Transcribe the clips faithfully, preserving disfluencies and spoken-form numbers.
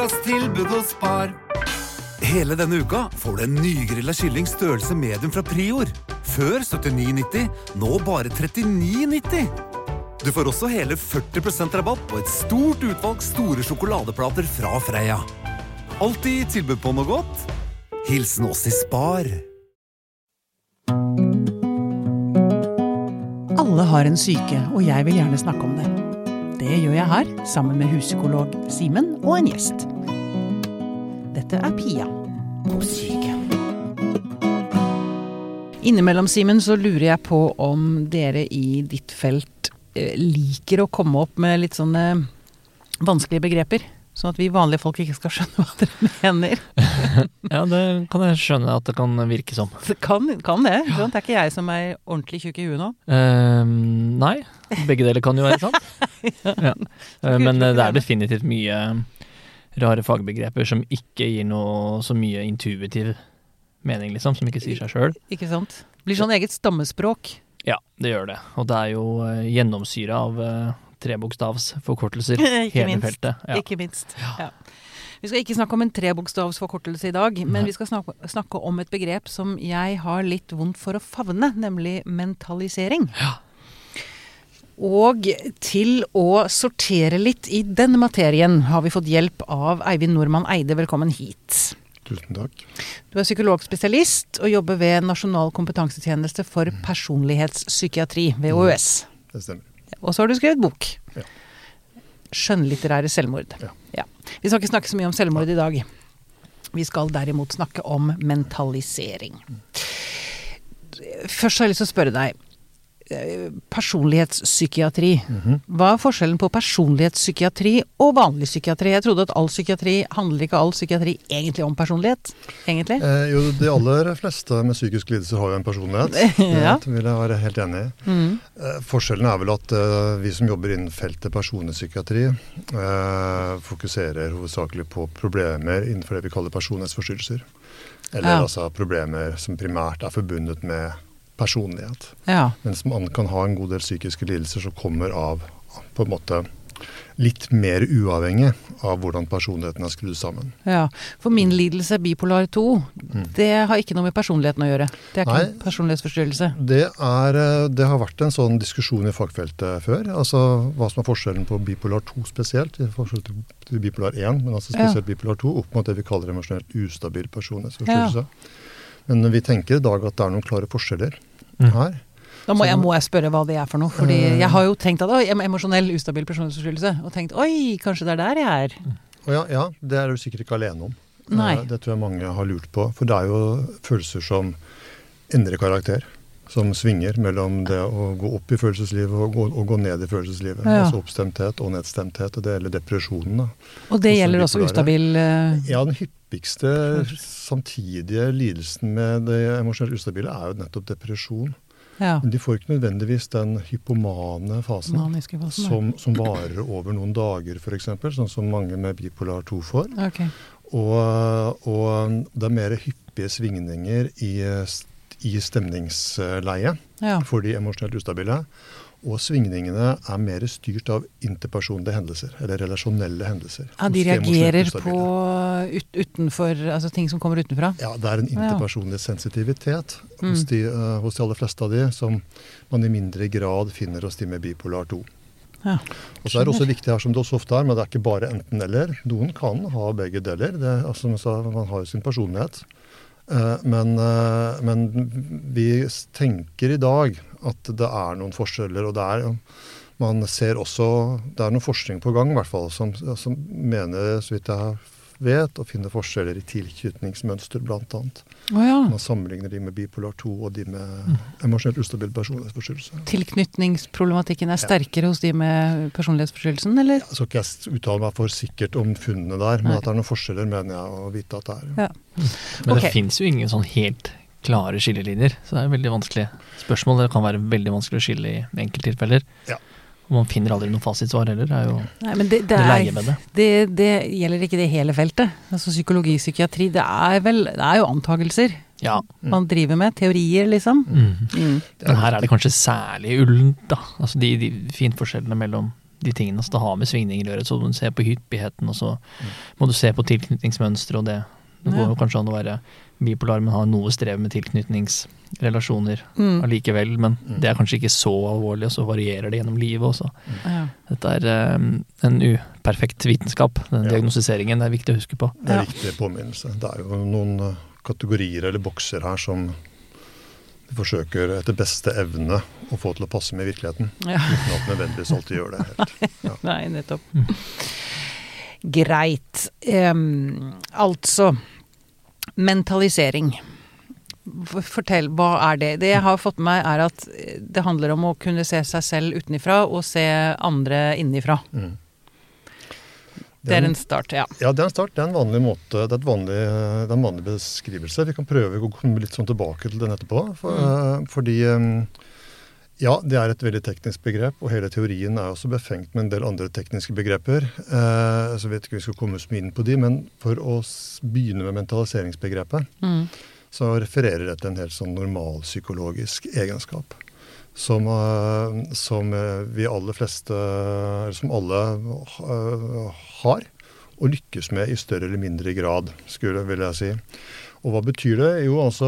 ukas tilbud hos Spar. Hele denne uka får du en nygrillet kylling størrelse medium fra Prior. Før syttini nitti, nå bare trettini nitti. Du får også hele førti prosent rabatt på et stort utvalg store sjokoladeplater fra Freia. Alltid tilbud på noe godt. Hilsen oss i Spar. Alle har en syke, og jeg vil gjerne snakke om det. Det gjør jeg her, sammen med huspsykolog Simen og en gjest. Dette er Pia på syke. Innimellom, Simen, så lurer jeg på om dere i ditt felt liker å komme opp med litt sånne vanskelige begreper, sånn at vi vanlige folk ikke skal skjønne hva dere mener. Ja, det kan jeg skjønne at det kan virke som. Det kan, kan det, ja. Det er ikke jeg som er ordentlig tjukk i huet nå. Uh, nei, begge deler kan jo være sant. Ja. Uh, men det er definitivt mye rare fagbegreper som ikke gir noe så mye intuitiv mening, liksom, som ikke sier seg selv. Ikke sant? Det blir sånn eget stammespråk. Ja, det gjør det. Og det er jo uh, gjennomsyret av uh, trebokstavsforkortelser hele feltet. Ja. Ikke minst. Ja. Vi skal ikke snakke om en trebokstavsforkortelse i dag, men Nei. Vi skal snakke, snakke om et begrep som jeg har litt vondt for å favne, nemlig mentalisering. Ja. Og til å sortere litt i denne materien har vi fått hjelp av Eivind Normann Eide. Velkommen hit. Tusen takk. Du er psykologspesialist og jobber ved Nasjonal kompetansetjeneste for personlighetspsykiatri ved O U S. Det stemmer. Og så har du skrevet bok. Ja. Skjønnlitterære selvmord. Ja. Ja. Vi skal ikke snakke så mye om selvmord i dag. Vi skal derimot snakke om mentalisering. Først har jeg lyst til å spørre deg. Personlighetspsykiatri. Mm-hmm. Hva er forskjellen på personlighetspsykiatri og vanlig psykiatri? Jeg trodde at all psykiatri, handler ikke all psykiatri egentlig om personlighet? Egentlig? Eh, jo, de aller fleste med psykisk lidelse har jo en personlighet. Ja. Det vil jeg være helt enig i. Mm. Eh, forskjellen er vel at eh, vi som jobber innen feltet personlighetspsykiatri eh, fokuserer hovedsakelig på problemer innenfor det vi kaller personlighetsforstyrrelser. Eller Ja. altså problemer som primært er forbundet med personlighet. Ja. Mens man kan ha en god del psykiske lidelser som kommer av på en måte litt mer uavhengig av hvordan personligheten er skrudd sammen. Ja, for min lidelse bipolar to, Mm. det har ikke noe med personligheten å gjøre. Det er ikke Nei. en personlighetsforstyrrelse. Det, er, det har vært en sånn diskusjon i fagfeltet før, altså hva som er forskjellen på bipolar to spesielt, i forskjell til, til bipolar én, men altså spesielt Ja. bipolar to, opp mot det vi kaller emosjonelt ustabil personlighetsforstyrrelse. Ja. Men vi tenker i dag at det er noen klare forskjeller Mm. her. Da må jeg, må jeg spørre hva det er for noe, fordi jeg har jo tenkt at oi, emosjonell ustabil personlighetsforstyrrelse, og tenkt, oi, kanskje det er der jeg er. Og ja, ja, det er du sikkert ikke alene om. Nei. Eh, Det tror jeg mange har lurt på, for det er jo følelser som endrer karakter, som svinger mellom det å gå opp i følelseslivet og gå, og gå ned i følelseslivet. Ja. Altså oppstemthet og nedstemthet, og det gjelder depresjonen. Da. Og det Også gjelder også bipolare. ustabil... eh, Ja, den hyppigste samtidige lidelsen med det emosjonelt ustabile er jo nettopp depresjon. Ja, Men de får ikke nødvendigvis den hypomane fasen maniske fasen. som, som varer over noen dager, for eksempel, sånn som mange med bipolar to får. Ok. Og, og det er mer hyppige svingninger i, i stemningsleie Ja. for de emosjonelt ustabile. Og svingningene er mer styrt av interpersonlige hendelser, eller relasjonelle hendelser. Ja, de hos emosjonelt reagerer ustabile. på ut, utenfor, altså ting som kommer utenfra. Ja, det er en interpersonlig sensitivitet Mm. hos, de, uh, hos de aller fleste av de, som man i mindre grad finner hos de med bipolar to. Ja. Og så er det også viktig her, som det også ofte er, men det er ikke bare enten eller. Noen kan ha begge deler. Det, altså, man sa, man har jo sin personlighet. Uh, men, uh, men vi tenker i dag at det er noen forskjeller, og det er, man ser også, det er noen forskning på gang i hvert fall, som, som mener, så vidt jeg vet, å finne forskjeller i tilknytningsmønster blant annet. Å ja. Man sammenligner de med bipolar to og de med emosjonelt ustabil personlighetsforstyrrelse. Tilknytningsproblematikken er sterkere hos de med personlighetsforstyrrelsen, eller? Jeg skal ikke jeg uttale meg for sikkert om funnene der, men Nei. at det er noen forskjeller mener jeg å vite at det er. Ja. Men Ok. det finnes jo ingen sånn helt klare skillelinjer, så det er veldig vanskelig spørsmål. Det kan være veldig vanskelig å skille i enkelttilfeller. Ja. Og man finner aldri noen fasitsvar heller, det er jo Nei, men det, det, det er, leie med det. det, det gjelder ikke det hele feltet. Altså psykologi, psykiatri, det er vel, det er jo antagelser Ja. man driver med, teorier liksom. Mm. Mm. Men her er det kanskje særlig ullent da. Altså de, de finforskjellene mellom de tingene, så det har med svingninger å gjøre, så må du se på hyppigheten, og så må du se på tilknytningsmønstre, og det, det går jo kanskje an å være bipolar, men ha noe strev med tilknytningsrelasjoner mm. allikevel, men mm. det er kanskje ikke så alvorlig, og så varierer det gjennom livet også. Mm. Ja. Dette er um, en uperfekt vitenskap, den ja. diagnostiseringen er viktig å huske på. Det er viktig påminnelse. Det er jo noen kategorier eller bokser her som vi forsøker etter beste evne å få til å passe med virkeligheten, ja. uten at nødvendigvis alltid gjør det helt. Ja. Nei, nettopp. Mm. Greit. Um, altså, mentalisering. Fortell, hva er det? Det jeg har fått med meg er at det handler om å kunne se seg selv utenifra og se andre innifra. Mm. Det er en start, ja. Ja, det er en start. Det er en vanlig måte, det er, et vanlig, det er en vanlig beskrivelse. Vi kan prøve å komme litt sånn tilbake til den etterpå. For, mm. Fordi, ja, det er et veldig teknisk begrep, og hele teorien er også befengt med en del andre tekniske begreper. Eh, så vet ikke vi skal komme så mye inn på de, men for å begynne med mentaliseringsbegrepet, mm. så refererer det til en helt sånn normal psykologisk egenskap. Som, som vi aller fleste, som alle har, og lykkes med i større eller mindre grad, skulle vil jeg si. Og hva betyr det? Jo, altså,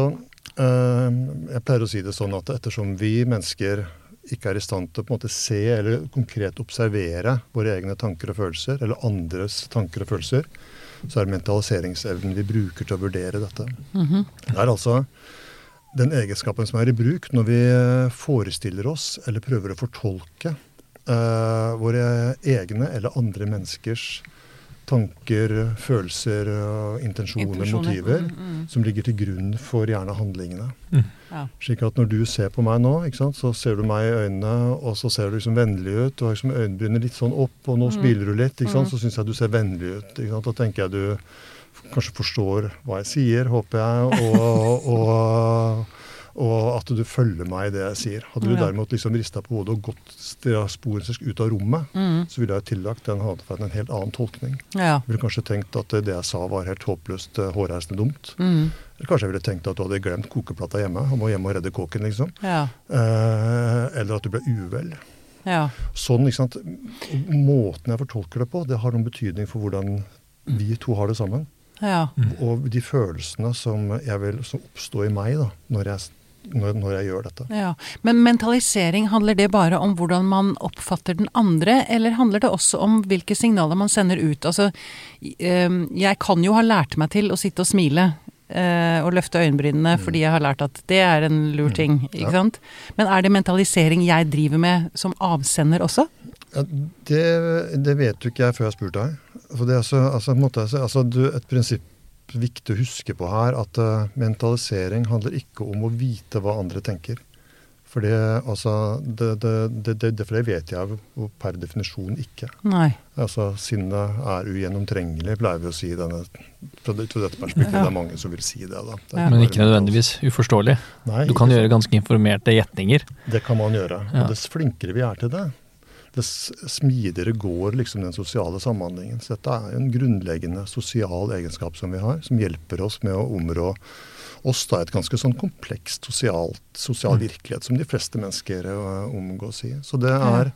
jeg pleier å si det sånn at ettersom vi mennesker ikke er i stand til å på en måte se eller konkret observere våre egne tanker og følelser, eller andres tanker og følelser, så er det mentaliseringsevnen vi bruker til å vurdere dette. Mm-hmm. Det er altså den egenskapen som er i bruk når vi forestiller oss eller prøver å fortolke uh, våre egne eller andre menneskers tanker, følelser, uh, intensjoner, motiver, mm, mm. som ligger til grunn for gjerne handlingene. Mm. Ja. Slik at når du ser på meg nå, ikke sant, så ser du meg i øynene, og så ser du liksom vennlig ut, og liksom øynebrynet litt sånn opp, og nå mm. smiler du litt, ikke sant, mm. så synes jeg du ser vennlig ut. Ikke sant? Da tenker jeg du kanskje forstår hva jeg sier, håper jeg, og, og, og at du følger meg i det jeg sier. Hadde du ja. derimot liksom ristet på hodet og gått sporensisk ut av rommet, mm. så ville jeg tillagt den hadferden en helt annen tolkning. Ja. Jeg ville kanskje tenkt at det jeg sa var helt håpløst hårreisende dumt. Mm. Eller kanskje jeg ville tenkt at du hadde glemt kokeplata hjemme, og må hjem og redde kåken, liksom. Ja. Eh, eller at du ble uvel. Ja. Sånn, ikke sant? Måten jeg fortolker det på, det har noen betydning for hvordan vi to har det sammen. Ja. Og de følelsene som jeg vil som oppstå i meg da, når jeg, når, når jeg gjør dette. Ja. Men mentalisering, handler det bare om hvordan man oppfatter den andre, eller handler det også om hvilke signaler man sender ut? Altså, jeg kan jo ha lært meg til å sitte og smile og løfte øyenbrynene mm. fordi jeg har lært at det er en lur ting, mm. ikke ja. sant? Men er det mentalisering jeg driver med som avsender også? Ja, det, det vet du ikke jeg før jeg har spurt deg. For det er så, altså, måte, altså, du, et prinsipp viktig å huske på her, at uh, mentalisering handler ikke om å vite hva andre tenker. For det, altså, det, det, det, det, det, for det vet jeg jo per definisjon ikke. Nei. Altså, sinnet er ugjennomtrengelig, pleier vi å si denne, fra dette perspektivet. Ja. Det er mange som vil si det. Da. Det ja. Men ikke nødvendigvis uforståelig. Nei, du kan gjøre ganske informerte gjetninger. Det kan man gjøre. Ja. Og dess flinkere vi er til det, dess smidigere går liksom den sosiale samhandlingen. Så dette er en grunnleggende sosial egenskap som vi har, som hjelper oss med å områ oss da et ganske sånn komplekst sosialt, sosial virkelighet som de fleste mennesker uh, omgås i. Så det er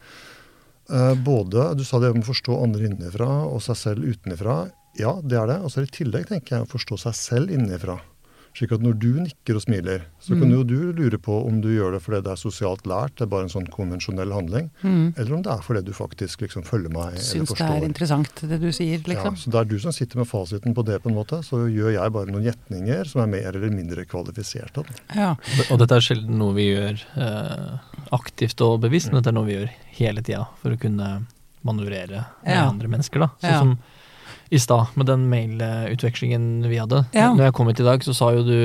uh, både, du sa det om å forstå andre innenfra og seg selv utenfra. Ja, det er det. Og så i tillegg tenker jeg å forstå seg selv innenfra. Slik at når du nikker og smiler, så kan mm. jo du lure på om du gjør det fordi det er sosialt lært, det er bare en sånn konvensjonell handling, mm. eller om det er fordi du faktisk liksom følger meg eller Syns forstår. Syns det er interessant det du sier, liksom. Ja, så det er du som sitter med fasiten på det på en måte, så gjør jeg bare noen gjetninger som er mer eller mindre kvalifisert av det. Ja. Og dette er sjelden noe vi gjør eh, aktivt og bevisst, men dette er noe vi gjør hele tida for å kunne manøvrere med ja. andre mennesker, da. Sånn ja. som i stad, med den mailutvekslingen vi hadde. Ja. Når jeg kom hit i dag, så sa jo du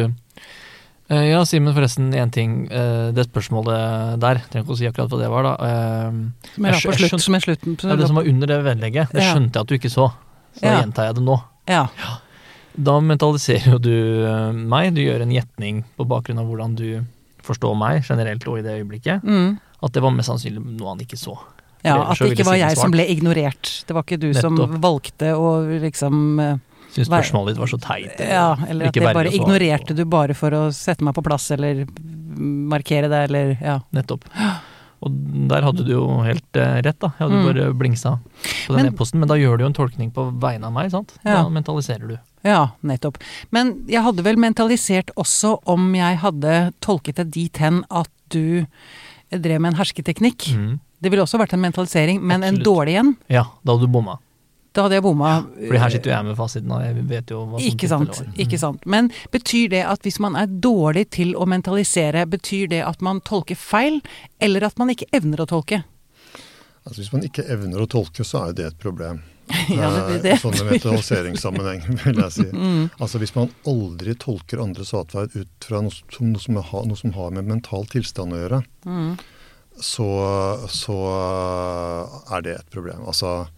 uh, ja, Simen, forresten, en ting. Uh, det spørsmålet der, jeg trenger ikke å si akkurat hva det var da. Uh, som er på slutt, skjønt, som er slutten. Ja, det som var under det vedlegget, det skjønte jeg at du ikke så. Så da ja. gjentar jeg det nå. Ja. Ja. Da mentaliserer jo du uh, meg, du gjør en gjetning på bakgrunn av hvordan du forstår meg generelt og i det øyeblikket, mm. at det var mest sannsynlig noe han ikke så. Ja, at det ikke var jeg som ble ignorert. Det var ikke du Nettopp. Som valgte å liksom... Synes spørsmålet ditt var så teit. Ja, eller at det bare ignorerte du bare for å sette meg på plass, eller markere det, eller ja. Nettopp. Og der hadde du jo helt eh, rett da. Jeg hadde Mm. bare blingsa på den Men- e-posten, men da gjør du jo en tolkning på vegne av meg, sant? Ja. Da mentaliserer du. Ja, nettopp. Men jeg hadde vel mentalisert også om jeg hadde tolket det dit hen at du drev med en hersketeknikk. Mm. Det ville også vært en mentalisering, men en Absolutt. dårlig en. Ja, da hadde du bomma. Da hadde jeg bomma. Fordi her sitter jo jeg med fasiten, og jeg vet jo hva som Ikke sant, tilfellet var. ikke sant. Men betyr det at hvis man er dårlig til å mentalisere, betyr det at man tolker feil, eller at man ikke evner å tolke? Altså, hvis man ikke evner å tolke, så er jo det et problem. Ja, det blir det. Eh, Sånn i mentaliseringssammenheng, vil jeg si. Altså, hvis man aldri tolker andres atferd ut fra noe som, noe som, har, noe som har med mental tilstand å gjøre, så, så er det et problem. Altså,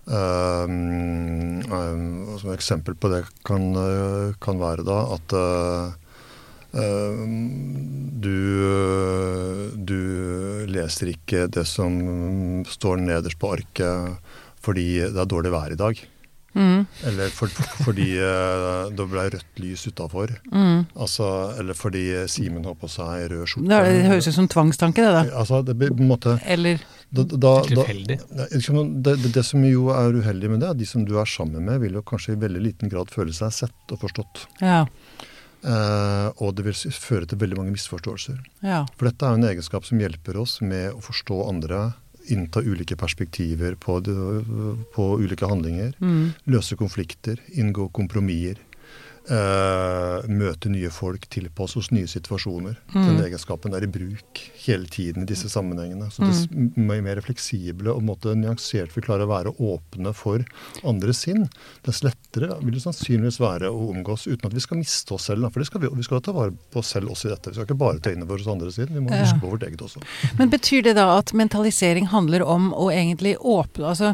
um, um, som eksempel på det kan, uh, kan være da at uh, uh, du, du leser ikke det som står nederst på arket fordi det er dårlig vær i dag. Mm. Eller for, fordi uh, det ble rødt lys utenfor. Mm. Altså, eller fordi Simen har på seg rød skjorte. Det, det høres ut som tvangstanke, det da. Altså, det blir på en måte... Eller Da, da, da, Tilfeldig. det, det, det som jo er uheldig med det, er de som du er sammen med, vil jo kanskje i veldig liten grad føle seg sett og forstått. Ja. Eh, og det vil s- føre til veldig mange misforståelser. Ja. For dette er jo en egenskap som hjelper oss med å forstå andre, innta ulike perspektiver på, det, på ulike handlinger, Mm. løse konflikter, inngå kompromisser, eh, møte nye folk, tilpasse oss nye situasjoner. Mm. Den egenskapen er i bruk hele tiden i disse sammenhengene. Så dess Mm. m- mer fleksible og måte, nyansert vi klarer å være åpne for andres sinn, dess lettere vil det sannsynligvis være å omgås uten at vi skal miste oss selv. Da. For det skal vi, vi skal ta vare på oss selv også i dette. Vi skal ikke bare ta inn over oss andres sinn, vi må Ja. huske på vårt eget også. Men betyr det da at mentalisering handler om å egentlig åpne, altså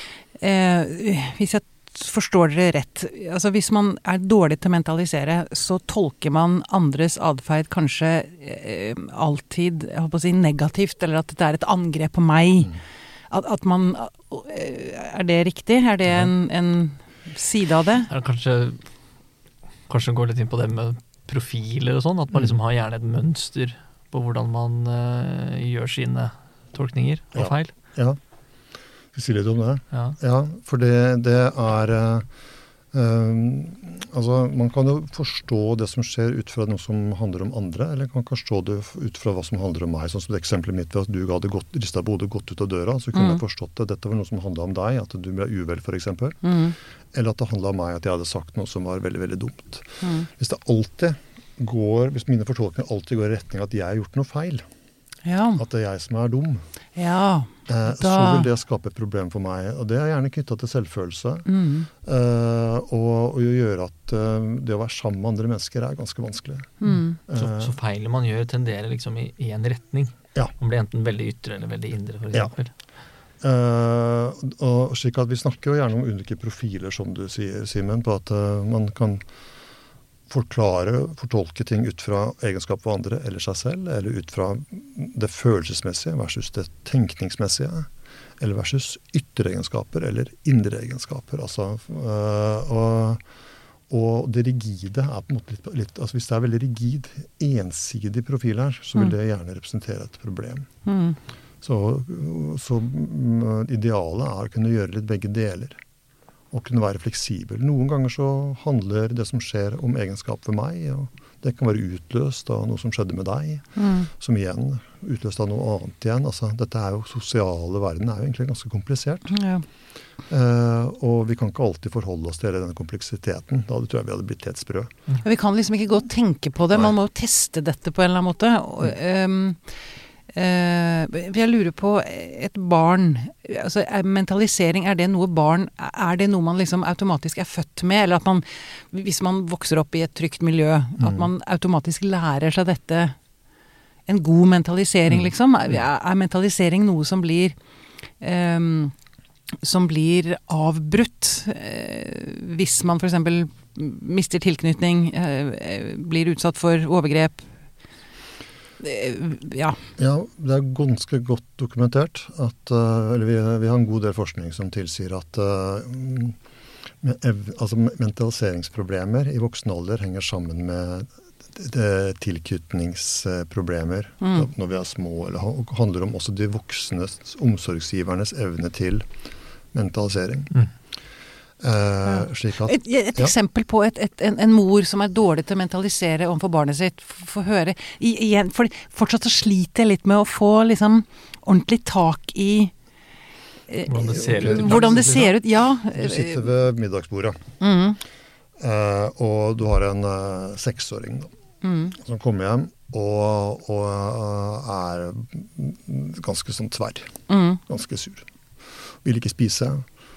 eh, hvis jeg forstår dere rett, altså hvis man er dårlig til å mentalisere, så tolker man andres adferd kanskje eh, alltid, jeg håper å si negativt, eller at det er et angrep på meg. At, at man, eh, er det riktig? Er det en, en side av det? Er det kanskje, kanskje gå litt inn på det med profiler og sånn, at man liksom har gjerne et mønster på hvordan man eh, gjør sine tolkninger og Ja. feil. Ja, skal vi si litt om det? Ja. Ja, for det, det er eh, um, altså, man kan jo forstå det som skjer ut fra noe som handler om andre, eller man kan forstå det ut fra hva som handler om meg. Sånn som det eksempelet mitt ved at du hadde gått, ristet på hodet og gått ut av døra, så kunne Mm. jeg forstått at dette var noe som handlet om deg, at du ble uvel for eksempel. Mm. Eller at det handlet om meg, at jeg hadde sagt noe som var veldig, veldig dumt. Mm. Hvis det alltid går, hvis mine fortolkninger alltid går i retning at jeg har gjort noe feil, Ja, at det er jeg som er dum, ja. eh, så Da- vil det skape et problem for meg. Og det er gjerne knyttet til selvfølelse. Mm. Eh, og, og gjøre at eh, det å være sammen med andre mennesker er ganske vanskelig. Mm. Så, Eh, så feilen man gjør tenderer liksom i, i en retning. Ja. Man blir enten veldig ytre eller veldig indre, for Ja. eksempel. eh, og slik at Vi snakker jo gjerne om ulike profiler, som du sier, Simen, på at eh, man kan forklare, fortolke ting ut fra egenskap for andre eller seg selv, eller ut fra det følelsesmessige versus det tenkningsmessige, eller versus ytre egenskaper eller indre egenskaper. Altså, øh, og, og det rigide er på en måte litt, litt altså hvis det er veldig rigid, ensidig profil her, så vil det gjerne representere et problem. Mm. Så, så mm, idealet er å kunne gjøre litt begge deler. Og kunne være fleksibel. Noen ganger så handler det som skjer om egenskap for meg, og det kan være utløst av noe som skjedde med deg, Mm. som igjen utløst av noe annet igjen. Altså, dette er jo sosiale verden er jo egentlig ganske komplisert. Ja. Eh, og vi kan ikke alltid forholde oss til hele denne kompleksiteten. Da tror jeg vi hadde blitt helt sprø. Vi kan liksom ikke gå og tenke på det, Nei. man må jo teste dette på en eller annen måte. Og, ehm, eh, jeg lurer på et barn, altså er mentalisering, er det noe barn, er det noe man liksom automatisk er født med, eller at man, hvis man vokser opp i et trygt miljø, at man automatisk lærer seg dette, en god mentalisering liksom? Er, er mentalisering noe som blir, ehm, som blir avbrutt, eh, hvis man for eksempel mister tilknytning, eh, blir utsatt for overgrep? Eh, ja. Ja, det er ganske godt dokumentert at uh, eller vi, vi har en god del forskning som tilsier at uh, med, ev, altså mentaliseringsproblemer i voksen alder henger sammen med tilknytningsproblemer mm. når vi er små, eller handler om også de voksnes, omsorgsgivernes evne til mentalisering. Mm. Eh, slik at, et, et ja. eksempel på et, et, en, en mor som er dårlig til å mentalisere overfor barnet sitt, få høre, I, igjen, for fortsatt så sliter jeg litt med å få liksom ordentlig tak i eh, hvordan det ser ut. Hvordan det ser ut, ja. Du sitter ved middagsbordet, mm. eh, og du har en eh, seksåring da, mm. som kommer hjem og, og uh, er ganske sånn tverr, mm. ganske sur. Vil ikke spise,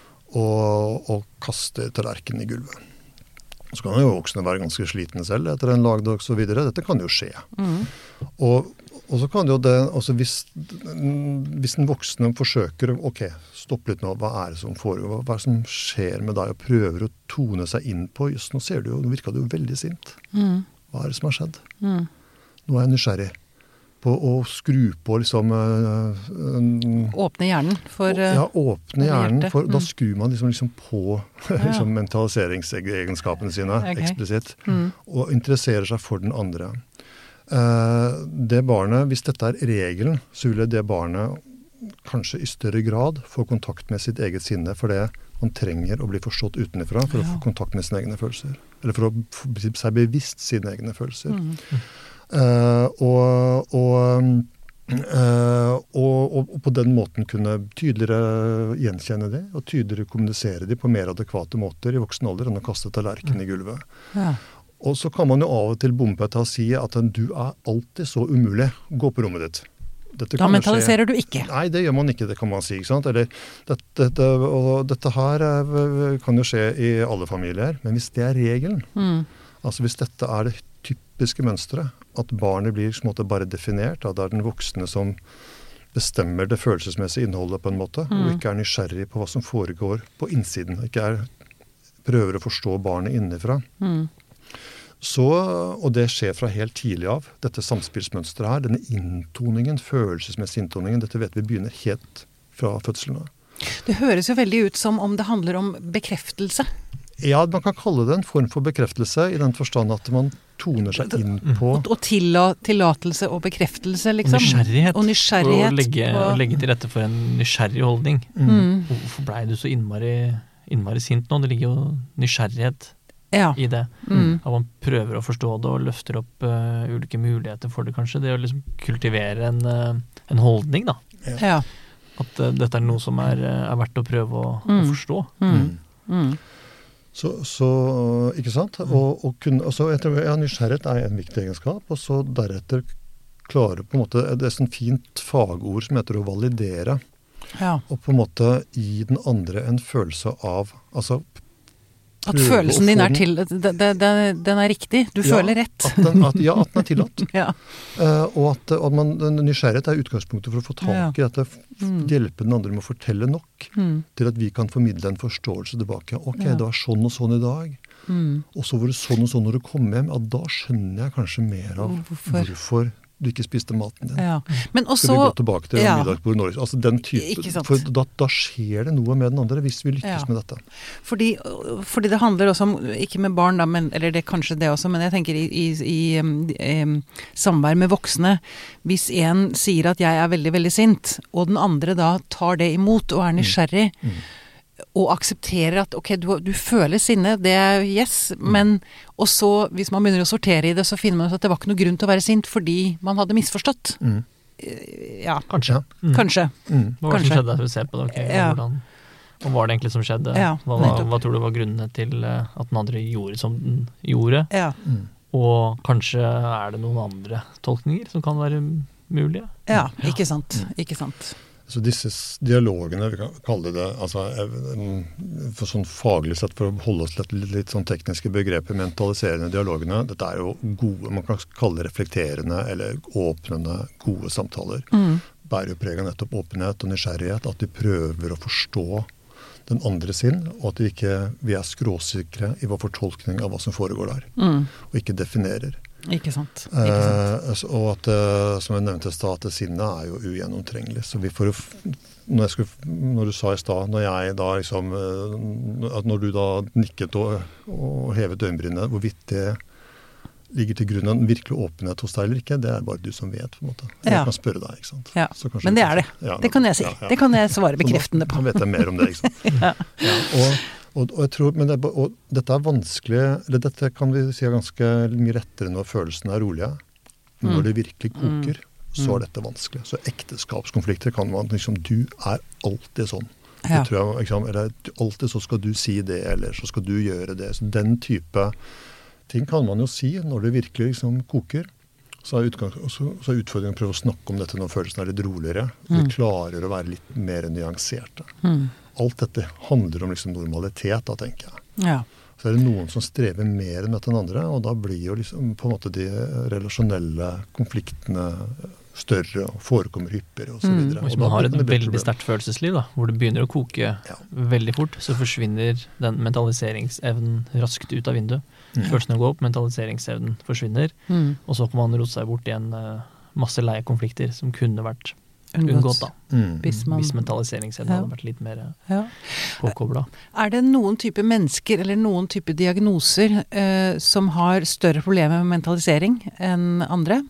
og, og kaster tallerkenen i gulvet. Så kan jo voksne være ganske slitne selv etter en lagdag og så videre. Dette kan jo skje. Mm. Og, og så kan jo det, altså hvis, hvis den voksne forsøker, ok, stopp litt nå, hva er det som foregår, hva er det som skjer med deg, og prøver å tone seg inn på, just nå ser du jo, nå virker du jo veldig sint. Mm. Hva er det som har skjedd? Mm. Nå er jeg nysgjerrig på å skru på liksom uh, um, åpne hjernen for uh, ja, åpne hjernen for, mm. da skrur man liksom, liksom på ja. liksom mentaliseringsegenskapene sine okay. eksplisitt, mm. og interesserer seg for den andre. Uh, det barnet, hvis dette er regelen, så vil det barnet kanskje i større grad få kontakt med sitt eget sinne, for det man trenger å bli forstått utenifra for ja. å få kontakt med sine egne følelser, eller for å bli seg bevisst sine egne følelser. Mm. Uh, og, og, uh, og, og på den måten kunne tydeligere gjenkjenne det, og tydeligere kommunisere det på mer adekvate måter i voksen alder enn å kaste tallerken i gulvet. Ja. Og så kan man jo av og til bompe til å si at du er alltid så umulig. Gå på rommet ditt. Dette da mentaliserer du ikke? Nei, det gjør man ikke, det kan man si. Ikke sant? Eller, dette, dette, og dette her kan jo skje i alle familier, men hvis det er regelen, mm. altså hvis dette er det typiske mønstret, at barnet blir på en måte bare definert, at det er den voksne som bestemmer det følelsesmessige innholdet på en måte, mm. og ikke er nysgjerrig på hva som foregår på innsiden, ikke er, prøver å forstå barnet innenfra. Mm. Så, og det skjer fra helt tidlig av, dette samspillsmønstret her, denne inntoningen, følelsesmessige inntoningen, dette vet vi begynner helt fra fødselen av. Det høres jo veldig ut som om det handler om bekreftelse. Ja, man kan kalle det en form for bekreftelse, i den forstand at man toner seg inn på... Og, og tilla, tillatelse og bekreftelse, liksom. Nysgjerrighet. Og nysgjerrighet. Og legge, og... og legge til rette for en nysgjerrig holdning. Mm. Hvorfor ble du så innmari, innmari sint nå? Det ligger jo nysgjerrighet ja. i det. Mm. At man prøver å forstå det og løfter opp uh, ulike muligheter for det, kanskje. Det å liksom kultivere en, uh, en holdning, da. Ja. At uh, dette er noe som er, uh, er verdt å prøve å, mm. å forstå. Mm. Mm. Så, så, ikke sant? Og, og kun, altså, etter, ja, nysgjerrighet er en viktig egenskap, og så deretter klare på en måte, det er sånn fint fagord som heter å validere, ja. og på en måte gi den andre en følelse av, altså at følelsen din er til, den, den er riktig, du ja, føler rett. At den, at, ja, at den er tillatt. ja. uh, og at, at man, nysgjerrighet er utgangspunktet for å få tak i ja. dette, mm. hjelpe den andre med å fortelle nok, mm. til at vi kan formidle en forståelse tilbake. Ok, ja. det var sånn og sånn i dag, mm. og så var det sånn og sånn når du kom hjem, ja, da skjønner jeg kanskje mer av hvorfor, hvorfor du ikke spiste maten din. Ja. Men også, skal vi gå tilbake til ja. middagsbord Norge? Altså den type, for da, da skjer det noe med den andre hvis vi lykkes ja. med dette. Fordi, fordi det handler også om, ikke med barn da, men, eller det er kanskje det også, men jeg tenker i, i, i, i samvær med voksne, hvis en sier at jeg er veldig, veldig sint, og den andre da tar det imot og er nysgjerrig, mm. Mm. og aksepterer at ok, du, du føler sinne, det er yes, mm. men og så, hvis man begynner å sortere i det, så finner man ut at det var ikke noe grunn til å være sint, fordi man hadde misforstått. Mm. Ja. Kanskje. Mm. Kanskje. Mm. Hva var det som skjedde? Vi ser på det, ok, ja. hvordan, hva var det egentlig som skjedde? Ja, hva, hva, hva tror du var grunnene til at den andre gjorde som den gjorde? Ja. Mm. Og kanskje er det noen andre tolkninger som kan være mulige? Ja, ikke sant. Ikke sant. Så disse dialogene, vi kan kalle det, altså, for sånn faglig sett, for å holde oss litt, litt sånn tekniske begreper, mentaliserende dialogene, dette er jo gode, man kan kalle det reflekterende eller åpnende, gode samtaler. Mm. Bærer jo preg av nettopp åpenhet og nysgjerrighet, at de prøver å forstå den andre sin, og at vi ikke vi er skråsikre i vår fortolkning av hva som foregår der, mm. og ikke definerer. Ikke sant. Ikke sant. Eh, og at, som jeg nevnte i stad, at sinnet er jo ugjennomtrengelig. Så vi får når, jeg skulle, når du sa i stad, når jeg da liksom, at når du da nikket og, og hevet øyenbrynene, hvorvidt det ligger til grunn en virkelig åpenhet hos deg eller ikke, det er bare du som vet, på en måte. Jeg Ja. kan spørre deg, ikke sant? Ja, Så kanskje men du det kan- er det. Ja, Det kan jeg si. ja, ja. Det kan jeg svare Så da- bekreftende på. Da vet jeg mer om det, ikke sant? Ja. Ja, og, og, og jeg tror, men det, er ba- og dette er vanskelig, eller dette kan vi si er ganske mye rettere når følelsene er rolige. Når Mm. det virkelig koker, så Mm. er dette vanskelig. Så ekteskapskonflikter kan man liksom, du er alltid sånn. Ja. Det tror jeg, ikke sant? Eller alltid så skal du si det, eller så skal du gjøre det. Så den type ting kan man jo si når det virkelig liksom koker. Så er, utgang, så, så er utfordringen å prøve å snakke om dette når følelsene er litt roligere. Vi Mm. klarer å være litt mer nyanserte. Mm. Alt dette handler om liksom normalitet, da, tenker jeg. Ja. Så er det noen som strever mer med den andre, og da blir jo liksom på en måte de relasjonelle konfliktene større og forekommer hyppigere osv. Mm. Hvis man har et veldig sterkt følelsesliv, da, hvor det begynner å koke Ja. veldig fort, så forsvinner den mentaliseringsevnen raskt ut av vinduet. Mm. Følelsene går opp, mentaliseringsevnen forsvinner, Mm. og så kan man rote seg bort i en eh, masse leie konflikter som kunne vært unngått, da. Mm. Hvis man Hvis mentaliseringsevnen Ja. hadde vært litt mer ja. påkobla. Er det noen type mennesker eller noen type diagnoser eh, som har større problemer med mentalisering enn andre?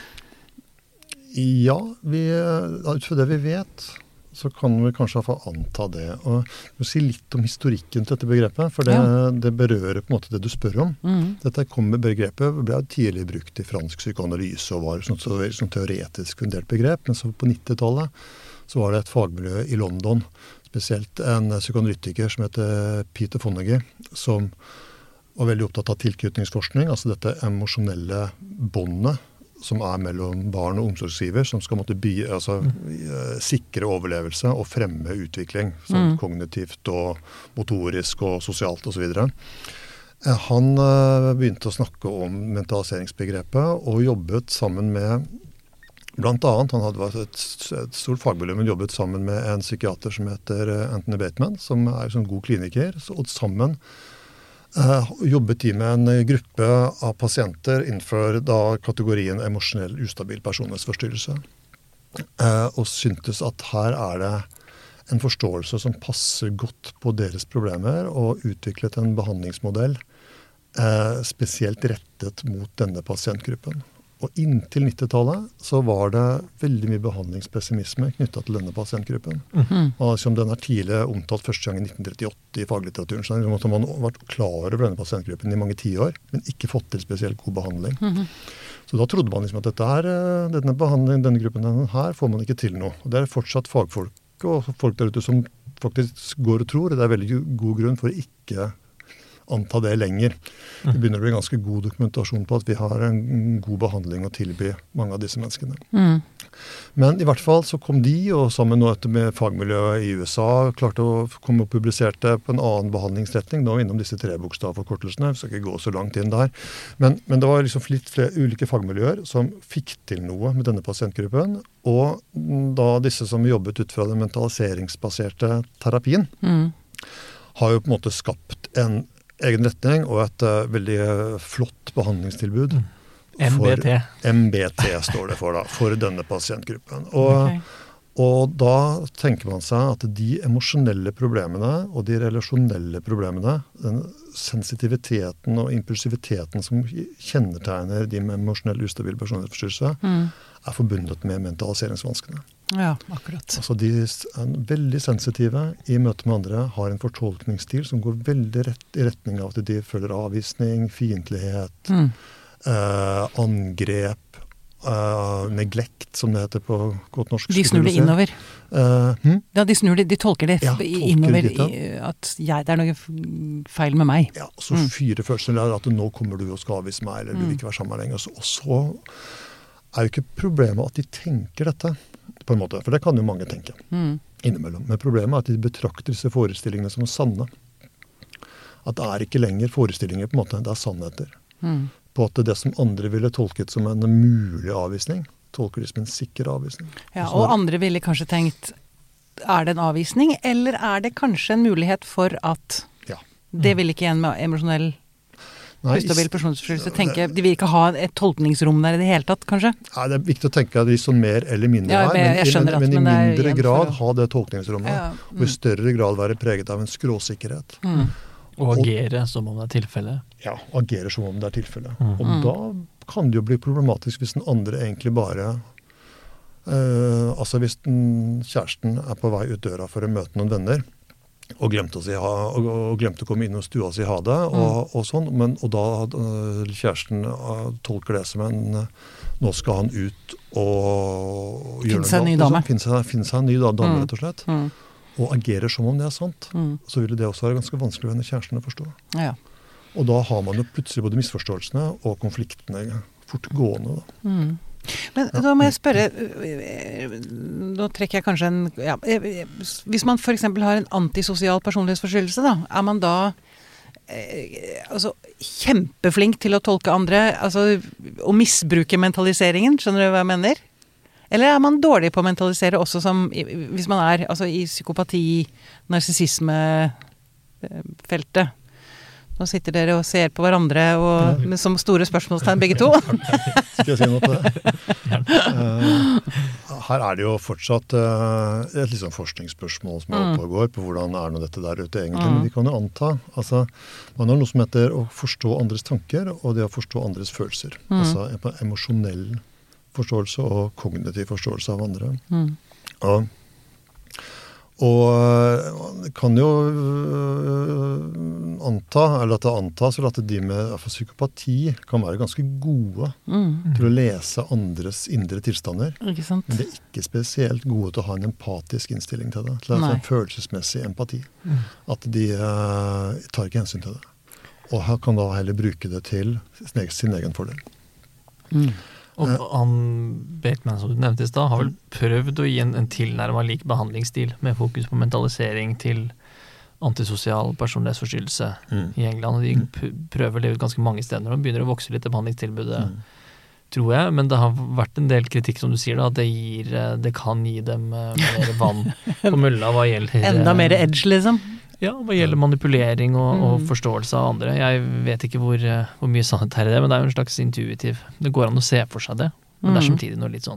Ja, vi, ut fra det vi vet, så kan vi kanskje få anta det. Og jeg må si litt om historikken til dette begrepet, for det, Ja. det berører på en måte det du spør om. Mm. Dette kommer begrepet ble tidlig brukt i fransk psykoanalyse og var sånn, så, sånn teoretisk fundert begrep, men så på nittitallet så var det et fagmiljø i London, spesielt en psykoanalytiker som heter Peter Fonagy, som var veldig opptatt av tilknytningsforskning, altså dette emosjonelle båndet som er mellom barn og omsorgsgiver, som skal måtte by, altså, mm. sikre overlevelse og fremme utvikling, sånn Mm. kognitivt og motorisk og sosialt osv. Han begynte å snakke om mentaliseringsbegrepet og jobbet sammen med blant annet, han hadde vært et, et stort fagmiljø, men jobbet sammen med en psykiater som heter Anthony Bateman, som er en god kliniker, og sammen Uh, jobbet de med en gruppe av pasienter innenfor da kategorien emosjonell ustabil personlighetsforstyrrelse. Uh, og syntes at her er det en forståelse som passer godt på deres problemer, og utviklet en behandlingsmodell uh, spesielt rettet mot denne pasientgruppen. Og inntil nittitallet så var det veldig mye behandlingspessimisme knyttet til denne pasientgruppen. Mm. Og liksom den er tidlig omtalt første gang i nitten trettiåtte i faglitteraturen, så måtte man vært klar over denne pasientgruppen i mange tiår, men ikke fått til spesielt god behandling. Mm. Så da trodde man liksom at dette her, denne, behandling, denne gruppen denne her får man ikke til noe. Og det er fortsatt fagfolk og folk der ute som faktisk går og tror, og det er veldig god grunn for å ikke anta det lenger. Det begynner å bli ganske god dokumentasjon på at vi har en god behandling å tilby mange av disse menneskene. Mm. Men i hvert fall så kom de, og sammen med fagmiljøet i U S A, klarte å komme og publiserte på en annen behandlingsretning, nå innom disse tre bokstavforkortelsene, vi skal ikke gå så langt inn der. Men, men det var liksom litt flere ulike fagmiljøer som fikk til noe med denne pasientgruppen, og da disse som jobbet ut fra den mentaliseringsbaserte terapien, Mm. har jo på en måte skapt en egen retning og et uh, veldig uh, flott behandlingstilbud. M B T. For, M B T står det for da, for denne pasientgruppen. Og, Ok. og da tenker man seg at de emosjonelle problemene og de relasjonelle problemene, den sensitiviteten og impulsiviteten som kjennetegner de med emosjonell ustabil personlighetsforstyrrelse, Mm. er forbundet med mentaliseringsvanskene. Ja, akkurat. Altså de er veldig sensitive i møte med andre, har en fortolkningsstil som går veldig rett i retning av at de føler avvisning, fiendtlighet, Mm. eh, angrep, eh, neglekt, som det heter på godt norsk. De snur det innover. Eh, hm? Ja, de snur det, de tolker det Ja, f- tolker innover, det dit, ja. i, at jeg, det er noe f- feil med meg. Ja, så Mm. fyrer følelsen der at nå kommer du og skal avvise meg, eller du vil ikke være sammen med meg lenger. Og så er jo ikke problemet at de tenker dette, på en måte, for det kan jo mange tenke Mm. innimellom. Men problemet er at de betrakter disse forestillingene som sanne. At det er ikke lenger forestillinger, på en måte, det er sannheter. Mm. På at det som andre ville tolket som en mulig avvisning, tolker de som en sikker avvisning. Ja, Så og det- andre ville kanskje tenkt, er det en avvisning, eller er det kanskje en mulighet for at Ja. det vil ikke en med emosjonell Nei, ustabil personlighetsforstyrrelse tenke, de vil ikke ha et tolkningsrom der i det hele tatt, kanskje? Nei, det er viktig å tenke at de som mer eller mindre Ja, er, men jeg men, skjønner men, at- men i men det er mindre igjen for grad å- ha det tolkningsrommet, Ja, og i større grad være preget av en skråsikkerhet. Mm. Og agere som om det er tilfelle. Ja, agerer som om det er tilfelle. Mm. Og da kan det jo bli problematisk hvis den andre egentlig bare eh, altså hvis den, kjæresten er på vei ut døra for å møte noen venner, og glemte å, si ha, og, og glemte å komme inn hos stua og si ha det, og, mm. og sånn, men, og da uh, kjæresten uh, tolker det som en uh, nå skal han ut og finne seg en ny dame. Finne seg, finne seg en ny dame, mm. rett og slett. Mm. Og agerer som om det er sant. Mm. Så ville det også være ganske vanskelig for henne kjæresten å forstå. Ja. Og da har man jo plutselig både misforståelsene og konfliktene fort gående. Da. Mm. Men ja. Da må jeg spørre, nå trekker jeg kanskje en, ja, hvis man for eksempel har en antisosial personlighetsforstyrrelse, da, er man da eh, altså, kjempeflink til å tolke andre, altså å misbruke mentaliseringen, skjønner du hva jeg mener? Eller er man dårlig på å mentalisere også som, hvis man er altså, i psykopati, narsissisme-feltet? Nå sitter dere og ser på hverandre og, med som store spørsmålstegn begge to. Skal jeg si noe på det? uh, her er det jo fortsatt uh, et liksom forskningsspørsmål som er oppe og går på hvordan er nå dette der ute egentlig. Mm. Men vi kan jo anta, altså, man har noe som heter å forstå andres tanker og det å forstå andres følelser. Mm. Altså en emosjonell forståelse og kognitiv forståelse av andre. Mm. Og Og det kan jo anta, eller at det antas, eller at de med psykopati kan være ganske gode mm. til å lese andres indre tilstander. Ikke sant? Men de er ikke spesielt gode til å ha en empatisk innstilling til det. Til en følelsesmessig empati. Mm. At de uh, tar ikke hensyn til det. Og her kan da heller bruke det til sin egen, sin egen fordel. Mm. Og han, Bateman, som du nevnte i sted, har vel prøvd å gi en, en tilnærmet lik behandlingsstil med fokus på mentalisering til antisosial personlighetsforstyrrelse mm. i England. Og de prøver å leve ut ganske mange steder når de begynner å vokse litt i behandlingstilbudet, mm. tror jeg. Men det har vært en del kritikk, som du sier, da, at det, gir, det kan gi dem mer vann på mølla hva gjelder enda mer edge, liksom? Ja, hva gjelder manipulering og, og forståelse av andre. Jeg vet ikke hvor, hvor mye sannhet her er det, men det er jo en slags intuitiv. Det går an å se for seg det, men det er samtidig noe litt sånn,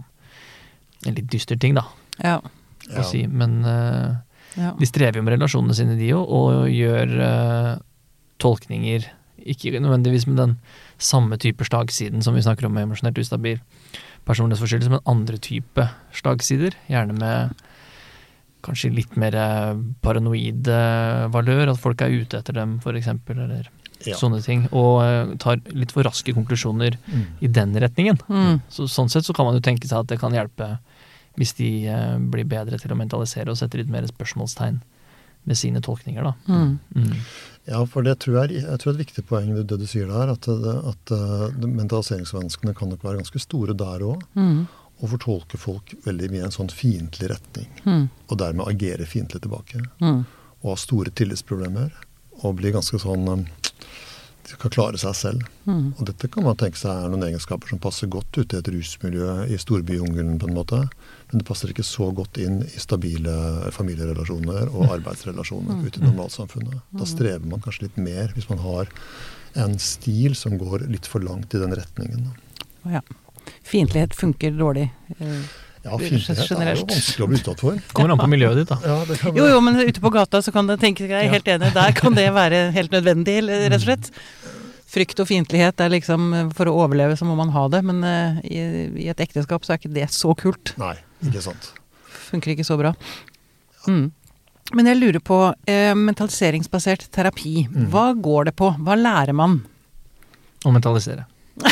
en litt dyster ting da, ja. å si. Men uh, ja. de strever jo med relasjonene sine, de jo, og gjør uh, tolkninger, ikke nødvendigvis med den samme type slagsiden som vi snakker om med emosjonelt ustabil personlighetsforstyrrelse, men andre type slagsider, gjerne med kanskje litt mer paranoid valør, at folk er ute etter dem, for eksempel, eller ja. sånne ting, og uh, tar litt for raske konklusjoner mm. i den retningen. Mm. Så, sånn sett så kan man jo tenke seg at det kan hjelpe hvis de uh, blir bedre til å mentalisere og sette litt mer spørsmålstegn med sine tolkninger, da. Mm. Mm. Ja, for det tror jeg, jeg tror er et viktig poeng det, det du sier der, at, at uh, mentaliseringsvanskene kan nok være ganske store der også. Mm. Og fortolke folk veldig mye i en sånn fiendtlig retning. Mm. Og dermed agere fiendtlig tilbake. Mm. Og ha store tillitsproblemer. Og bli ganske sånn um, de skal klare seg selv. Mm. Og dette kan man tenke seg er noen egenskaper som passer godt ut i et rusmiljø i storbyjungelen på en måte. Men det passer ikke så godt inn i stabile familierelasjoner og arbeidsrelasjoner ute i normalsamfunnet. Da strever man kanskje litt mer hvis man har en stil som går litt for langt i den retningen. Ja. Fiendtlighet funker dårlig. Ja, fiendtlighet er jo vanskelig å bli utsatt for. Kommer an på miljøet ditt, da. Ja, det kan jo, jo, men ute på gata så kan det tenke, jeg er helt enig, der kan det være helt nødvendig, rett og slett. Frykt og fiendtlighet er liksom, for å overleve så må man ha det, men uh, i, i et ekteskap så er ikke det så kult. Nei, ikke sant. Funker ikke så bra. Mm. Men jeg lurer på, uh, mentaliseringsbasert terapi, mm. hva går det på? Hva lærer man? Å mentalisere.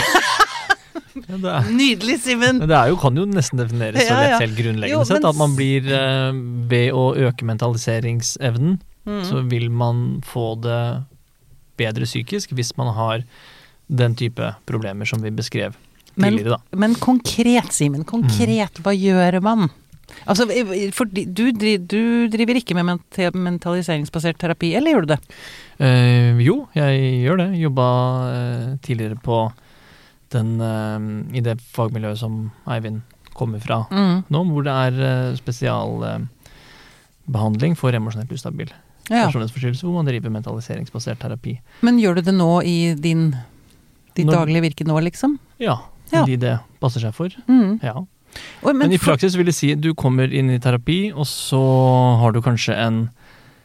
Ja, det er, nydelig, Simen! Det er jo, kan jo nesten defineres så ja, lett ja. helt grunnleggende jo, sett, men... at man blir, eh, ved å øke mentaliseringsevnen, mm. så vil man få det bedre psykisk hvis man har den type problemer som vi beskrev tidligere, da. Men, men konkret, Simen, konkret, mm. hva gjør man? Altså, for du, du driver ikke med mentaliseringsbasert terapi, eller gjør du det? Eh, jo, jeg gjør det. Jobba eh, tidligere på den, uh, i det fagmiljøet som Eivind kommer fra mm. nå, hvor det er uh, spesialbehandling uh, for emosjonelt ustabil ja. personlighetsforstyrrelse, hvor man driver mentaliseringsbasert terapi. Men gjør du det nå i din ditt når, daglige virke nå, liksom? Ja, fordi ja. det passer seg for. Mm. Ja. Og, men, men i praksis vil jeg si, du kommer inn i terapi, og så har du kanskje en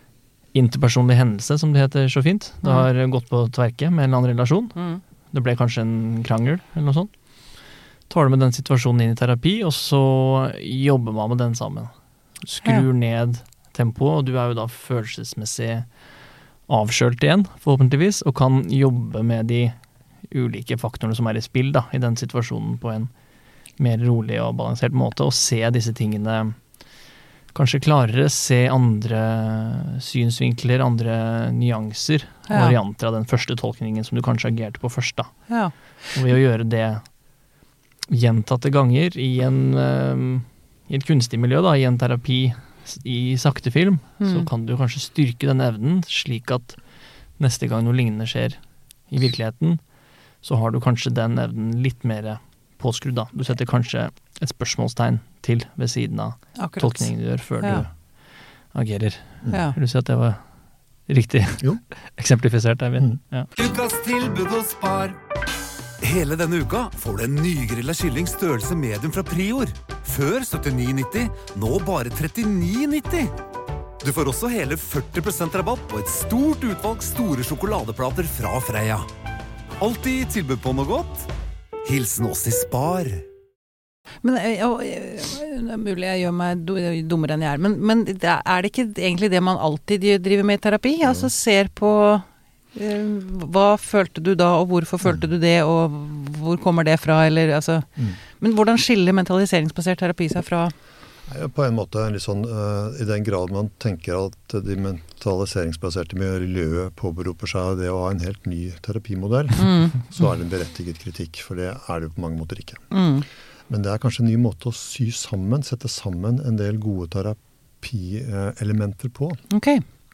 interpersonlig hendelse, som det heter så fint. Det har gått på tverke med en eller annen relasjon. Mm. Det ble kanskje en krangel, eller noe sånt. Tar du med den situasjonen inn i terapi, og så jobber man med den sammen. Skrur Ja. ned tempoet, og du er jo da følelsesmessig avkjølt igjen, forhåpentligvis, og kan jobbe med de ulike faktorene som er i spill da, i den situasjonen på en mer rolig og balansert måte, og se disse tingene kanskje klarere, se andre synsvinkler, andre nyanser, Ja. varianter av den første tolkningen som du kanskje agerte på først da. Ja. Og ved å gjøre det gjentatte ganger i en, um, i et kunstig miljø, da, i en terapi, i sakte film, Mm. så kan du kanskje styrke den evnen, slik at neste gang noe lignende skjer i virkeligheten, så har du kanskje den evnen litt mer påskrudd da. Du setter kanskje et spørsmålstegn til ved siden av Akkurat. tolkningen du gjør før Ja. du agerer. Ja. Vil du si at det var riktig Jo. eksemplifisert, Eivind? Mm. Ja. Ukas tilbud hos Spar. Hele denne uka får du en nygrilla kylling størrelse medium fra Prior. Før syttini nitti, nå bare trettini nitti. Du får også hele førti prosent rabatt på et stort utvalg store sjokoladeplater fra Freia. Alltid tilbud på noe godt. Hilsen oss i Spar. Men eh, ja, eh, det er mulig jeg gjør meg do- dummere enn jeg er, men, men det er er det ikke egentlig det man alltid driver med i terapi? Altså ser på eh, hva følte du da, og hvorfor følte du det, og hvor kommer det fra, eller altså Mm. Men hvordan skiller mentaliseringsbasert terapi seg fra Ja, på en måte litt sånn, uh, i den grad man tenker at de mentaliseringsbaserte miljøet påberoper seg det å ha en helt ny terapimodell, mm, så er det en berettiget kritikk, for det er det jo på mange måter ikke. mm, Men det er kanskje en ny måte å sy sammen, sette sammen en del gode terapielementer på. Ok.